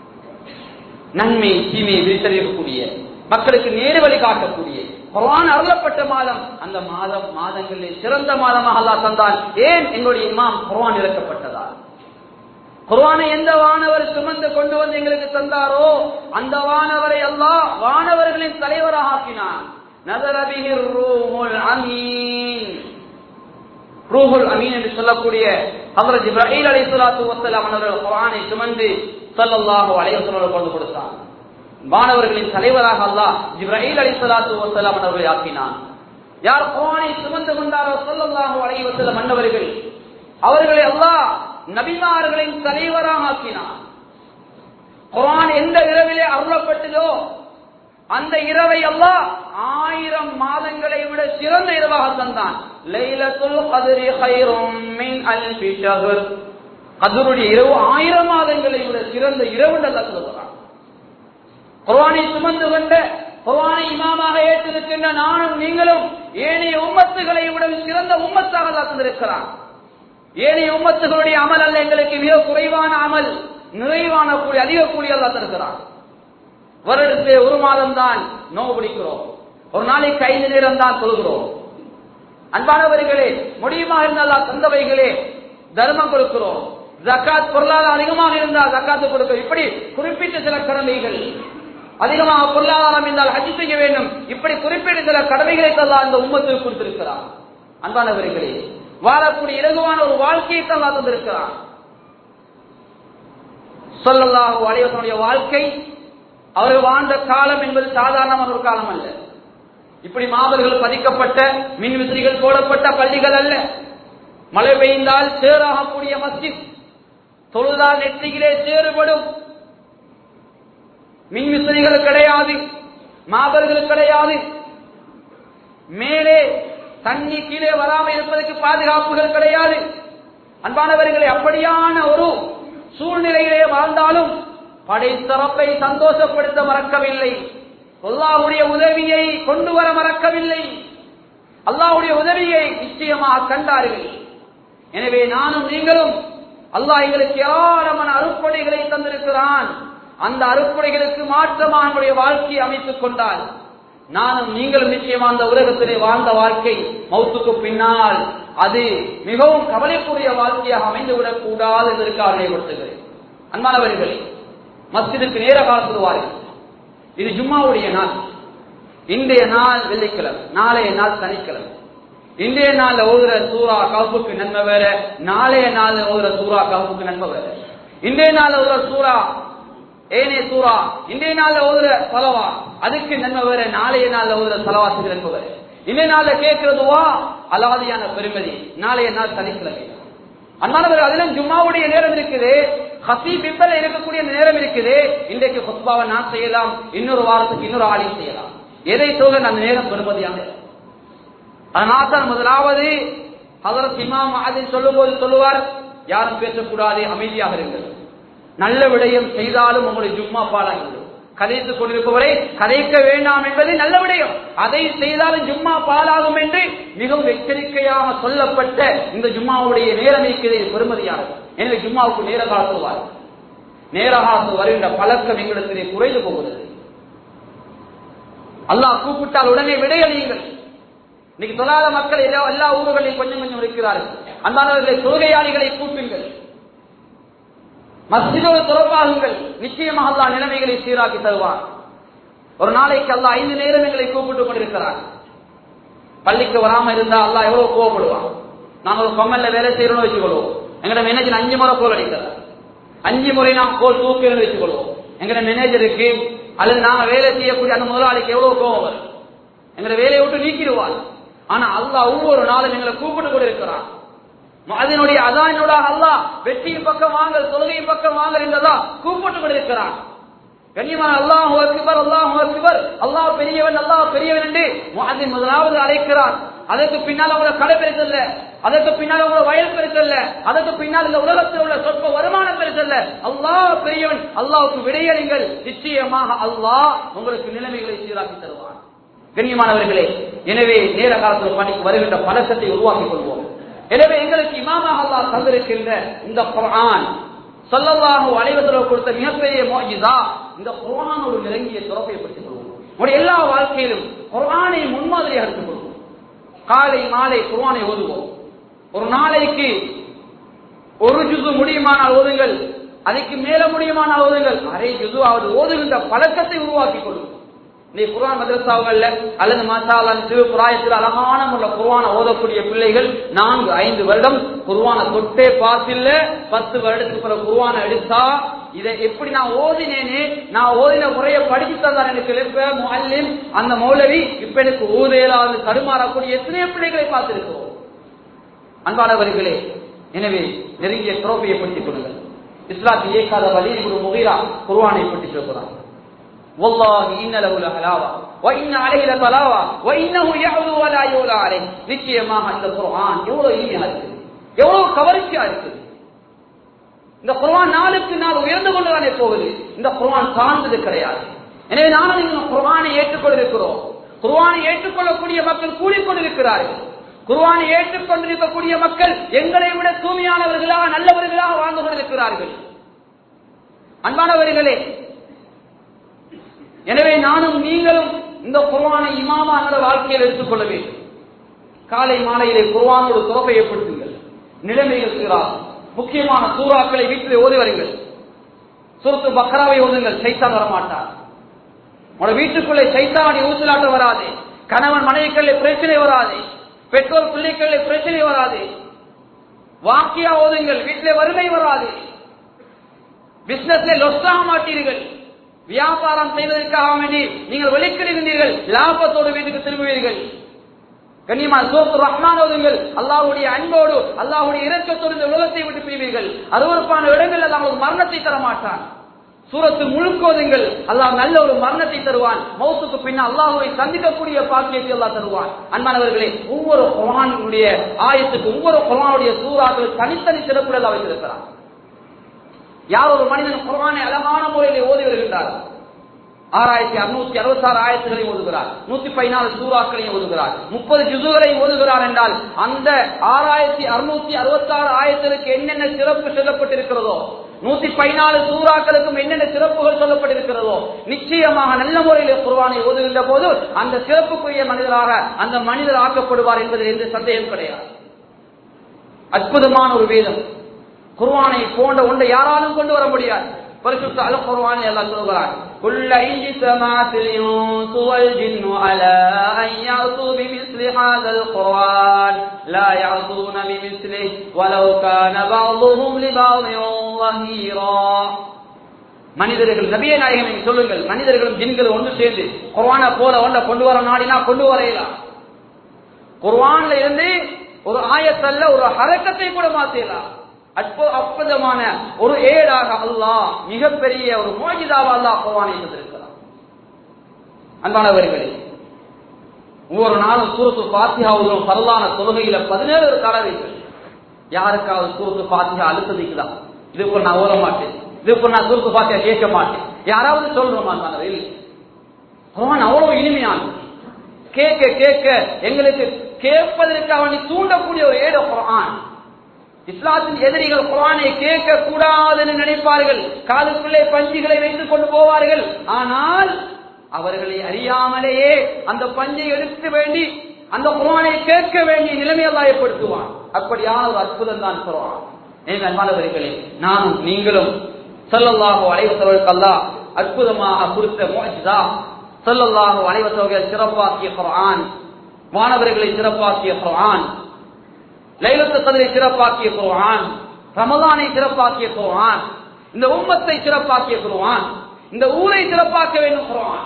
நன்மை தீமையை விரித்தறியக்கூடிய, மக்களுக்கு நேரு வழி காட்டக்கூடிய குர்ஆன் அருளப்பட்ட மாதம். அந்த மாதங்களில் சிறந்த மாதமாக அல்லாஹ் தந்தான். ஏன்? எங்களுடைய இமாம் குர்ஆன் இறக்கப்பட்டதால். குர்ஆனை எந்த வானவர் சுமந்து கொண்டு வந்து எங்களுக்கு தந்தாரோ அந்த வானவரை அல்லாஹ் வானவர்களின் தலைவராக ஆக்கினான். நஸல பிஹிர் ரூஹுல் அமீன். ரூஹுல் அமீன் என்று சொல்லக்கூடிய ஹஜ்ரத் ஜிப்ரீல் அலைஹிஸ்ஸலாத்து வஸ்ஸலாம் அவர்கள் குர்ஆனை சுமந்து ஸல்லல்லாஹு அலைஹி வஸல்லம் கொண்டு கொடுத்தார். வானவர்களின் தலைவராக அல்லாஹ் ஜிப்ரீல் அலைஹிஸ்ஸலாத்து வஸ்ஸலாம் அவர்களை ஆக்கினான். யார் குர்ஆனை சுமந்து கொண்டாரோ ஸல்லல்லாஹு அலைஹி வஸல்லம் மன்னவர்கள், அவர்களை அல்லாஹ் நபிமார்களின் தலைவராக ஆக்கினான். குர்ஆன் எந்த இரவிலே அருளப்பட்டதோ அந்த இரவை அல்லாஹ் 1000 மாதங்களை விட சிறந்த இரவாக தந்தான். லைலத்துல் கத்ரி கைரும் மின் அல்ஃபி ஷஹர். கத்ருடைய இரவு 1000 மாதங்களை விட சிறந்த இரவு என்று அல்லாஹ் சொல்கிறான். குர்ஆனை சுமந்து கொண்ட, குர்ஆனை இமாமாக ஏற்றிருக்கின்ற நானும் நீங்களும் ஏனைய உம்மத்துகளை விட சிறந்த உம்மத்தாக அல்லாஹ் தந்திருக்கிறான். ஏனைய உம்மத்துகளுடைய அமல் அல்ல எங்களுக்கு மிக குறைவான அமல், நிறைவான கூலி, அதிக கூலி அல்லாஹ் தருகிறான். வருடத்திலே ஒரு மாதம் தான் நோன்பு பிடிக்கிறோம், ஒரு நாளைக்கு 5 நேரம் தான் தொழுகிறோம். அன்பானவர்களே, முடியுமா இருந்தால் தந்தவைகளே தர்மம் கொடுக்கிறோம். ஜக்காத் பொருளாதாரம் அதிகமாக இருந்தால் ஜக்காத்து கொடுக்கிறோம். இப்படி குறிப்பிட்ட சில கடமைகள், அதிகமாக பொருளாதாரம் இருந்தால் ஹஜ் செய்ய வேண்டும். இப்படி குறிப்பிட்ட சில கடமைகளை அல்லாஹ் இந்த உம்மத்துக்கு கொடுத்திருக்கிறார். அன்பானவர்களே, வாழக்கூடிய இலகுவான ஒரு வாழ்க்கையை தான் அல்லாஹ் தந்திருக்கிறார். ஸல்லல்லாஹு அலைஹி வஸல்லம் வாழ்க்கை, அவர்கள் வாழ்ந்த காலம் என்பது சாதாரணமான ஒரு காலம் அல்ல. இப்படி மாபர்கள் பதிக்கப்பட்ட, மின் விசிறிகள் போடப்பட்ட பள்ளிகள் அல்ல. மழை பெய்ந்தால் சேராகக்கூடிய மஸ்ஜித், தொழுதால் நெற்றிகளே சேறுபடும். மின் விசிறிகள் கிடையாது, மாபர்கள் கிடையாது. மேலே தண்ணி கீழே வராமல் இருப்பதற்கு பாதுகாப்புகள் கிடையாது. அன்பானவர்களை, அப்படியான ஒரு சூழ்நிலையிலே வாழ்ந்தாலும் படைத்தரப்பை சந்தோஷப்படுத்த மறக்கவில்லை. அல்லாஹ்வுடைய உதவியை கொண்டு வர மறக்கவில்லை. அல்லாஹ்வுடைய உதவியை நிச்சயமாக கண்டார்கள். எனவே நானும் நீங்களும், அல்லாஹ் எங்களுக்கு ஏராளமான அருட்கொடைகளை தந்திருக்கிறான். அந்த அருட்கொடைகளுக்கு மாற்றமாக நம்முடைய வாழ்க்கையை அமைத்துக் கொண்டால் நானும் நீங்களும் நிச்சயமா அந்த உலகத்திலே வாழ்ந்த வாழ்க்கை மௌத்துக்கு பின்னால் அது மிகவும் கவலைக்குரிய வாழ்க்கையாக அமைந்துவிடக் கூடாது என்பதற்காக நினைவுபடுத்துகிறேன். அன்பானவர்களே, மஸ்ஜிதுக்கு நேர காலத்தில் வாருங்கள். இது ஜும்மாவுடைய நாள். இன்றைய நாள் வெள்ளிக்கிழமை, நாளைய நாள் சனிக்கிழமை. இன்றைய நாள் ஓதுற சூரா கஹ்ஃபுக்கு நன்மை வேற, நாளைய நாள் ஓதுற சூரா கஹ்ஃபுக்கு நன்மை வேற. இன்றைய நாள் ஓதுற சூரா ஏனே சூரா, இன்றைய நாள் ஓதுற சலவா அதுக்கு நன்மை வேற, நாளைய நாள் ஓதுற சலவாத்துக்கு நன்மை வேற. இன்றைய நாள்ல கேட்கிறதுவா அலாதியான பெருமதி, நாளைய நாள் சனிக்கிழமை. அன்பானவர்கள், அதிலும் ஜும்மாவுடைய நேரம் இருக்குது, ஹசீப் பிம்பல இருக்கக்கூடிய நேரம் இருக்குது. இன்றைக்கு ஹுத்பாவை நான் செய்யலாம், இன்னொரு வாரத்துக்கு இன்னொரு ஆளையும் செய்யலாம். எதை சொல்ல அந்த நேரம் பெருமதியான. அதனால்தான் முதலாவது ஹஜ்ரத் இமாம் முஅத்தின் சொல்லும் போது சொல்லுவார், யாரும் பேசக்கூடாது, அமைதியாக இருங்கள். நல்ல விடயம் செய்தாலும் உங்களுடைய ஜும்மா பாலாகிறது. கதைத்துக் கொண்டிருப்பவரை கதைக்க வேண்டாம் என்பது நல்ல விடயம், அதை செய்தாலும் ஜும்மா பாலாகும் என்று மிகவும் எச்சரிக்கையாக சொல்லப்பட்ட இந்த ஜும்மாவுடைய நேரம் இருக்கிறது பெருமதியானது. எனவே ஜும்மாவுக்கு நேர காலத்தில் வாரு. நேர காலத்தில் வருகின்ற பழக்கம் எங்களிடத்திலே குறைந்து போகிறது. அல்லாஹ் கூப்பிட்டால் உடனே விடையளியுங்கள். இன்னைக்கு தொழாத மக்கள் எல்லா ஊர்களிலும் கொஞ்சம் கொஞ்சம் இருக்கிறார்கள். அந்தானவர்களை தொழுகையாளிகளை கூட்டுங்கள், மஸ்ஜிதோடு தொடர்பாகுங்கள். நிச்சயமாக அல்லாஹ் நிலைமைகளை சீராக்கி தருவார். ஒரு நாளைக்கு அல்லாஹ் 5 நேரம் எங்களை கூப்பிட்டுக் கொண்டிருக்கிறார். பள்ளிக்கு வராம இருந்தா அல்லாஹ் எவ்வளவு கோவப்படுவான். நாங்கள் ஒரு கம்மல்ல வேலை செய்யறோம்னு வச்சுக்கொள்வோம், எங்கட மேனேஜர் 5 முறை கோல் அடிக்கிறார். 5 முறை நாம் கோல் தூக்கிறோம்னு வச்சுக்கொள்வோம். எங்கட மேனேஜருக்கு அல்லது நாங்க வேலை செய்யக்கூடிய அந்த முதலாளிக்கு எவ்வளவு கோபம் வரும், எங்களை வேலையை விட்டு நீக்கிடுவார். ஆனா அல்லாஹ் ஒவ்வொரு நாளும் எங்களை கூப்பிட்டு கொண்டு இருக்கிறான். அதனுடைய அதானோட அல்லாஹ் வெற்றியின் பக்கம் வாங்கல், தொழுகையின் பக்கம் வாங்கல் என்றதா கூப்பிட்டு கொண்டு இருக்கிறான். கண்ணியமான அல்லாஹு அக்பர், அல்லாஹு அக்பர், அல்லாஹ் பெரியவன், அல்லாஹ் பெரியவன் என்று முஅத்தின் முதலாவது அழைக்கிறான். அதற்கு பின்னால் அவங்கள கடை பெருசல்ல, அதற்கு பின்னால் அவங்கள வயல் பெருசல்ல, அதற்கு பின்னால் இந்த உலகத்தில் உள்ள சொற்ப வருமானம் பெருசல்ல. அல்லாஹ் பெரியவன், அல்லாஹ்வுக்கு விடையளிங்கள். நிச்சயமாக அல்லாஹ் உங்களுக்கு நிலைமைகளை சீராக்கி தருவான். கண்ணியமானவர்களே, எனவே நேர காலத்தில் பணிக்கு வருகின்ற பழக்கத்தை உருவாக்கிக் கொள்வோம். எனவே எங்களுக்கு இமாமாக அல்லாஹ் தந்திருக்கின்ற இந்த குர்ஆன் ஸல்லல்லாஹு அலைஹி வஸல்லம் கொடுத்த மிகப்பெரிய முஅஜிஸா, இந்த குர்ஆன் ஒரு நெருங்கிய தொடர்பை ஏற்படுத்திக் கொள்வோம். நம்முடைய எல்லா வாழ்க்கையிலும் குர்ஆனை முன்மாதிரியாக எடுத்துக் கொள்வோம். காலை மாலை குர்ஆனை ஓதுவோம். ஒரு நாளைக்கு ஒரு ஜுஸு முடியுமானால் ஓதுங்கள், அதுக்கு மேல முடியுமானால் ஓதுங்கள். அரை ஜுஸுவாவது ஓதுகின்ற பழக்கத்தை உருவாக்கிக் கொள்வோம். நீ குர்ஆன் மதரசாவுகள்ல அல்லது மாஷாஅல்லாஹ் சிவபுராயத்தில் அழகான முறையில குர்ஆனை ஓதக்கூடிய பிள்ளைகள் 4-5 வருடம் குர்ஆனை தொட்டே பார்த்தில்ல. 10 வருடத்துக்கு பிறகு குர்ஆனை எடுத்தா இதை எப்படி நான் ஓதினேனே, நான் ஓதின முறையை படிச்சு தந்தார் எனக்கு எழுப்ப முஅல்லிம் அந்த மௌலவி, இப்ப எனக்கு ஓதையிலாவது தடுமாறக்கூடிய எத்தனை பிள்ளைகளை பார்த்திருக்கிறோம். அன்பானவர்களே, எனவே நெருங்கிய தொடர்பை ஏற்படுத்திக் கொள்ளுங்கள். இஸ்லாத்தில் ஏகாத வலீத் இப்னு முகீரா குர்ஆனை பற்றி சொல்கிறார். வல்லாஹி இன்ன லஹு லஹலாவா வ இன்ன அலைஹி லதலாவா வ இன்னஹு யஹ்து வ லா யுலா அலைஹி. நிச்சயமாக இந்த குர்ஆன் எவ்வளவு இனிமையா இருக்கு, எவ்வளவு கவர்ச்சியா இருக்கு. இந்த குர்ஆன் நாளுக்கு நாள் உயர்ந்து கொண்டுதானே போகுது. இந்த குர்ஆன் சார்ந்தது கிடையாது. எனவே நானும் இந்த குர்ஆனை ஏற்றுக்கொண்டிருக்கிறோம். குர்ஆனை ஏற்றுக்கொள்ளக்கூடிய மக்கள் கூடிக்கொண்டிருக்கிறார்கள். குர்ஆனை ஏற்றுக்கொண்டிருக்கக்கூடிய மக்கள் எங்களை விட தூய்மையானவர்களாக நல்லவர்களாக வாழ்ந்து கொண்டிருக்கிறார்கள். அன்பானவர்களே, எனவே நானும் நீங்களும் இந்த குர்ஆனை இமாமா என்ற வாழ்க்கையில் எடுத்துக்கொள்ள வேண்டும். காலை மாலையிலே குர்ஆனோடு தொடர்பை ஏற்படுத்துங்கள். நிலைமைகள் சீராகும். முக்கியமான சூறாக்களை வீட்டிலே ஓதி வருங்கள். சூரத்து பக்ராவை ஓதுங்கள், சைத்தான் வரமாட்டார். உங்களோட வீட்டுக்குள்ளே சைத்தானை ஊசலாட்ட வராது. கணவன் மனைவிக்குள்ளே பிரச்சனை வராது. பெற்றோர் பிள்ளைக்குள்ளே பிரச்சனை வராது. வாக்கியா ஓதுங்கள், வீட்டிலே வறுமை வராது. பிசினஸ்ல லொஸ் ஆக மாட்டீர்கள். வியாபாரம் செய்வதற்காக வேண்டி நீங்கள் வெளிக்கிடுகின்றீர்கள், லாபத்தோடு வீட்டுக்கு திரும்புவீர்கள். கண்ணியமான சூரத்து ரஹ்மான் ஓதுங்கள். அல்லாஹ்வுடைய அன்போடு அல்லாஹ்வுடைய இரக்கத்தோடு இந்த உலகத்தை விட்டு பிரிவீர்கள். அருவருப்பான இடங்கள் அல்லாஹ் உங்களுக்கு மரணத்தை தர மாட்டான். சூரத்து முழுக்க ஓதுங்கள். அல்லாஹ் நல்ல ஒரு மரணத்தை தருவான். மௌத்துக்கு பின்னால் அல்லாஹ்வை சந்திக்கக்கூடிய பாக்கியத்தை அல்லாஹ் தருவான். அன்பானவர்களே, ஒவ்வொரு குர்ஆனுடைய ஆயத்துக்கு ஒவ்வொரு குர்ஆனுடைய சூறாக்கள் தனித்தனி சிறப்புகள் அல்லாஹ் வைத்திருக்கிறார். யார் ஒரு மனிதன் குர்ஆனை அழகான முறையில் ஓதி வருகின்றார், 6666 ஆயத்துகளையும் ஓதுகிறார், 114 சூறாக்களையும் ஓதுகிறார், 30 ஜுஸுகளையும் ஓதுகிறார் என்றால் அந்த 6666 ஆயத்துகளுக்கு என்னென்ன சிறப்பு சொல்லப்பட்டிருக்கிறதோ, 114 சூறாக்களுக்கும் என்னென்ன சிறப்புகள் சொல்லப்பட்டிருக்கிறதோ, நிச்சயமாக நல்ல முறையில் குர்ஆனை ஓதுகின்ற போது அந்த சிறப்புக்குரிய மனிதராக அந்த மனிதர் ஆக்கப்படுவார் என்பதில் எந்த சந்தேகம் கிடையாது. அற்புதமான ஒரு வேதம். குர்ஆனை போன்ற ஒன்றை யாராலும் கொண்டு வர முடியாது. பரிசுத்த அல் குர்ஆனை அல்லாஹ் சொல்கிறான், குல்ல இன்ஜிதமாத்தில் இன்சு வல் ஜின்னு அலா அன் யஅது பிமிஸ்லி ஹாதல் குர்ஆன் லா யஅதுன பிமிஸ்லிஹி வலவ் கான பஅதுஹும் லிபஅதின் வஹீரா. மனிதர்கள், நபியே நாயகமே சொல்லுங்கள், மனிதர்களும் ஜின்களும் ஒன்று சேர்ந்து குர்ஆனை போல ஒன்றை கொண்டு வர நாடினா கொண்டு வரையலாம். குர்ஆன்ல இருந்து ஒரு ஆயத்தல்ல ஒரு ஹரக்கத்தை கூட மாத்தலாம். அற்புதமான ஒரு ஏடாக அல்லாஹ், மிகப்பெரிய ஒரு முஅஜிசாவாக அல்லாஹ் குர்ஆனை தந்திருக்கிறார். அன்பானவர்களே, ஒவ்வொரு நாளும் சூரத்துல் ஃபாத்திஹா ஓதும் ஃபர்லான தொழுகையில 17 தடவைகள். யாருக்காவது சூரத்துல் ஃபாத்திஹா அழுத்ததிக்குதா? இதுக்கு நான் ஓத மாட்டேன், இதுக்கு நான் சூரத்துல் ஃபாத்திஹா கேட்க மாட்டேன், யாராவது சொல்றோமா? குர்ஆன் அவ்வளவு இனிமையானது. கேட்க கேட்க எங்களுக்கு கேட்பதற்காக தூண்டக்கூடிய ஒரு ஏட குர்ஆன். இஸ்லாத்தின் எதிரிகள் குர்ஆனை கேட்க கூடாதுன்னு நினைப்பார்கள், காதுக்குள்ளே பஞ்சுகளை வைத்துக் கொண்டு போவார்கள். ஆனால் அவர்களை அறியாமலேயே அந்த பஞ்சை எடுக்க வேண்டி அந்த குர்ஆனை கேட்க வேண்டிய நிலைமை அல்லாஹ் ஏற்படுத்துவான். அப்படியான ஒரு அற்புதம் தான் குர்ஆன். அன்பானவர்களே, நானும் நீங்களும் ஸல்லல்லாஹு அலைஹி வஸல்லம் அல்லாஹ் அற்புதமாக கொடுத்த முஅஜிஸா, ஸல்லல்லாஹு அலைஹி வஸல்லம் சிறப்பாக்கிய குர்ஆன், மாணவர்களை சிறப்பாக்கிய குர்ஆன், லைலத்துல் கத்ரை சிறப்பாக்கிய குர்ஆன், ரமலானை சிறப்பாக்கிய குர்ஆன், இந்த உம்மத்தை சிறப்பாக்கிய குர்ஆன், இந்த ஊரை சிறப்பாக்க வேண்டும் குர்ஆன்,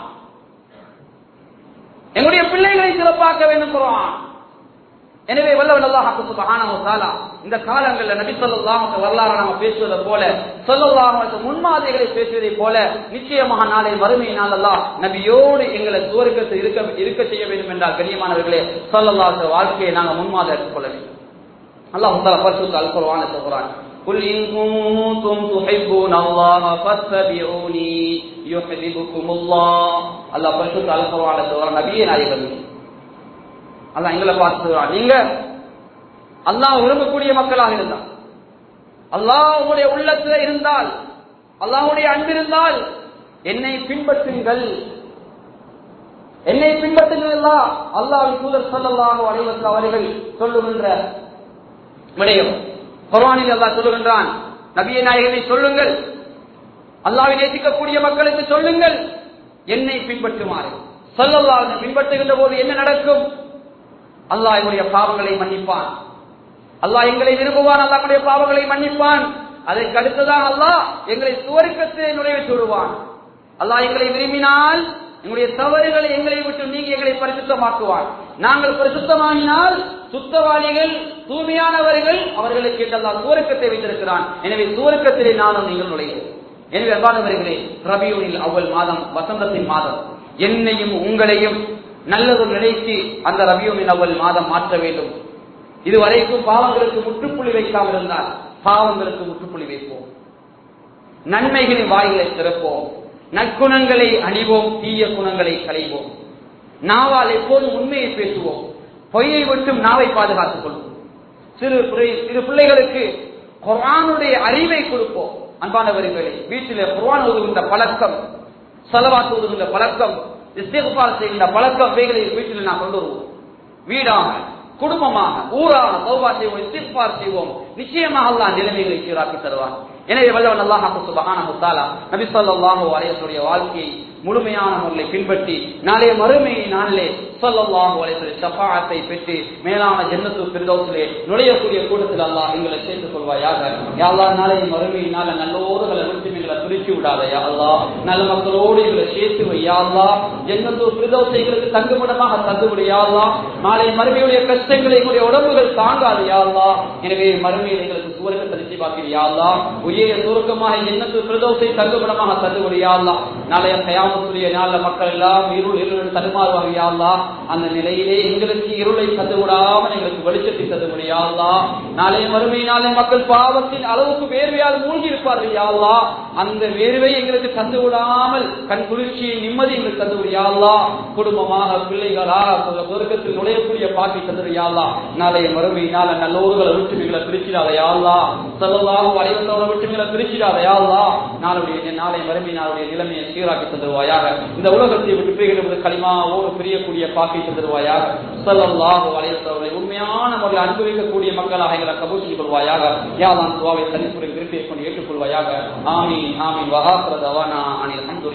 எங்களுடைய பிள்ளைகளை சிறப்பாக்க வேண்டும் குர்ஆன். எனவே வல்லவன் அல்லாஹ் சுப்ஹானஹு வ தஆலா இந்த காலங்களில் நபி ஸல்லல்லாஹு அலைஹி வஸல்லம் வரலாறு நாம பேசுவதை போல, ஸல்லல்லாஹு அலைஹி வஸல்லம் முன்மாதிரிகளை பேசுவதை போல, நிச்சயமாக நாளை மறுமை நாள் அல்லாஹ் நபியோடு எங்களை சுவர்க்கத்தில் இருக்க செய்ய வேண்டும் என்றால், கண்ணியமானவர்களே, ஸல்லல்லாஹு அலைஹி வஸல்லம் வாழ்க்கையை நாங்கள் முன்மாதிரி எடுத்துக்கொள்ள வேண்டும். அல்லாஹ் தஆலா பரிசுத்த அல் குர்ஆனை சொல்றான், குல் இன் குன்தும் துஹிப்பூனல்லாஹ ஃபத்தபிஊனி யுஹிப்புகுமுல்லாஹ். அல்லாஹ் பரிசுத்த அல் குர்ஆனை சொல்றான், நபியே நாயகமே, அல்லாஹ் எங்களை பார்த்து சொல்றான், நீங்க அல்லாஹ் விரும்பக்கூடிய மக்களாக இருந்தால், அல்லாஹ் உங்களுடைய உள்ளத்தில் இருந்தால், அல்லாஹ்வுடைய அன்பு இருந்தால் என்னை பின்பற்றுங்கள், என்னை பின்பற்றுங்கள். அல்லாஹ்வின் தூதர் ஸல்லல்லாஹு அலைஹி வஸல்லம் அவர்கள் சொல்லுகின்ற விடயம் குர்ஆனில் அல்லாஹ் சொல்லுகின்றான், நபியே நாயகமே சொல்லுங்கள், அல்லாஹ்வை நேசிக்கக்கூடிய மக்களுக்கு சொல்லுங்கள், என்னை பின்பற்றுமாறு. ஸல்லல்லாஹு அலைஹி வஸல்லம் பின்பற்றுகின்ற போது என்ன நடக்கும்? அல்லாஹ் எங்களுடைய பாவங்களை மன்னிப்பான், அல்லாஹ் எங்களை விரும்புவான், அல்லாஹ் எங்களுடைய பாவங்களை மன்னிப்பான். அதற்கு அடுத்ததான் அல்லாஹ் எங்களை சுவர்க்கத்தை நுழைவித்து விடுவான். அல்லாஹ் எங்களை விரும்பினால் எங்களுடைய தவறுகளை எங்களை விட்டு நீங்கி எங்களை பரிசுத்தமாக்குவான். நாங்கள் பரிசுத்தமாகினால் சுத்தவாளிகள், தூய்மையானவர்கள், அவர்களுக்கு அல்லாஹ் சுவர்க்கத்தை வைத்திருக்கிறான். எனவே சுவர்க்கத்திலே நானும் நீங்கள் நுழைவோம். எனவே அன்பானவர்களே, ரபியுல் அவ்வல் மாதம், வசந்தத்தின் மாதம், என்னையும் உங்களையும் நல்லது நினைத்து அந்த ரபியுல் அவ்வல் மாதம் மாற்ற வேண்டும். இதுவரைக்கும் பாவங்களுக்கு முற்றுப்புள்ளி வைக்காமல் இருந்தால் பாவங்களுக்கு முற்றுப்புள்ளி வைப்போம், நன்மைகளின் வாயிலை திறப்போம், நற்குணங்களை அணிவோம், தீய குணங்களை களைவோம், நாவால் எப்போதும் உண்மையை பேசுவோம், பொய்யை விட்டும் நாவை பாதுகாத்துக் கொள்வோம். சிறு பிள்ளைகளுக்கு குர்ஆனுடைய அறிவை கொடுப்போம். அன்பானவர்களே, வீட்டிலே குர்ஆன் ஓதுகின்ற பழக்கம், ஸலவாத் ஓதுகின்ற பழக்கம், இஸ்திக்ஃபார் செய்கின்ற பழக்கம் வீட்டில் நான் கொண்டு வருவோம். வீடாக, குடும்பமாக, ஊராக தௌபா செய்வோம், இஸ்திக்ஃபார் செய்வோம். நிச்சயமாக அல்லாஹ் நிலைமைகளை சீராக்கி தருவான். எனவே வல்லவன் அல்லாஹ் சுப்ஹானஹு வ தஆலா நபி ஸல்லல்லாஹு அலைஹி வஸல்லம் வாழ்க்கையை முழுமையான முறையில் பின்பற்றி நாளைய மறுமை நாளிலே ஸல்லல்லாஹு அலைஹி வஸல்லம் ஷஃபாஅத்தை பெற்று மேலான ஜன்னத்துல் ஃபிர்தௌஸிலே நுழையக்கூடிய கூட்டத்தில் அல்லாஹ் எங்களை சேர்த்துக் கொள்வாயாக. யா அல்லாஹ், நாளைய மறுமை நாள நல்லோர்களை விட்டு எங்களை பிரித்து விடாத யா அல்லாஹ், நல்ல மக்களோடு எங்களை சேர்த்து வை யா அல்லாஹ், ஜன்னத்துல் ஃபிர்தௌஸை எங்களுக்கு தங்குமிடமாக தந்துவிடு யா அல்லாஹ். நாளைய மறுமையுடைய கஷ்டங்களை எங்களுடைய உடம்புகள் தாங்காது யா அல்லாஹ். எனவே மறுமையில் எங்களுக்கு சுவர்க்கத்தை நசீபாக்கி யா அல்லாஹ், உயரிய சுவர்க்கமாக ஜன்னத்துல் ஃபிர்தௌஸை தங்குமிடமாக தந்துவிடு யா அல்லாஹ். நாளைய கயாமத்துடைய நாள மக்கள் எல்லாம் இருள் தடுமாறுவாங்க யா அல்லாஹ். அந்த நிலையிலே எங்களுக்கு இருளை தந்து விடாமல் எங்களுக்கு வெளிச்சத்தை தந்து விடு யா அல்லாஹ். நாளைய மறுமை நாளை மக்கள் பாவத்தின் அளவுக்கு வேர்வையால் மூழ்கி இருப்பார்கள் யா அல்லாஹ். அந்த வேர்வை எங்களுக்கு தந்து விடாமல் கண் குளிர்ச்சியை நிம்மதி எங்களுக்கு தந்து விடு யா அல்லாஹ். குடும்பமாக, பிள்ளைகளாக சொர்க்கத்தில் நுழையக்கூடிய பாக்கி தந்து யா அல்லாஹ். நாளைய மறுமை நாள நல்லோர்களை விட்டு எங்களை பிரிச்சிடாத யா அல்லாஹ். ஸல்லல்லாஹு அலைஹி வஸல்லம் விட்டு எங்களை பிரிச்சிடாத யா அல்லாஹ். நாளை மறுமை நாளுடைய நிலைமையை சீராக்கி தருவாயாக. இந்த உலகத்தை விட்டு பிரிகிற களிமாவோடு பிரியக்கூடிய பாக்கை தருவாயாக. ஸல்லல்லாஹு அலைஹி வஸல்லம் உண்மையான முறையில் அவர்கள் அனுபவிக்கக்கூடிய மக்களாக எங்களை கபூல் செய்து கொள்வாயாக. யா அல்லாஹ் துஆவை கலிஃபுரை விரும்பிக் கொண்டு ஏற்றுக்கொள்வாயாக. ஆமீன் ஆமீன். வஹாஃபிரு தவானா அனில் ஹம்துலில்லாஹ்.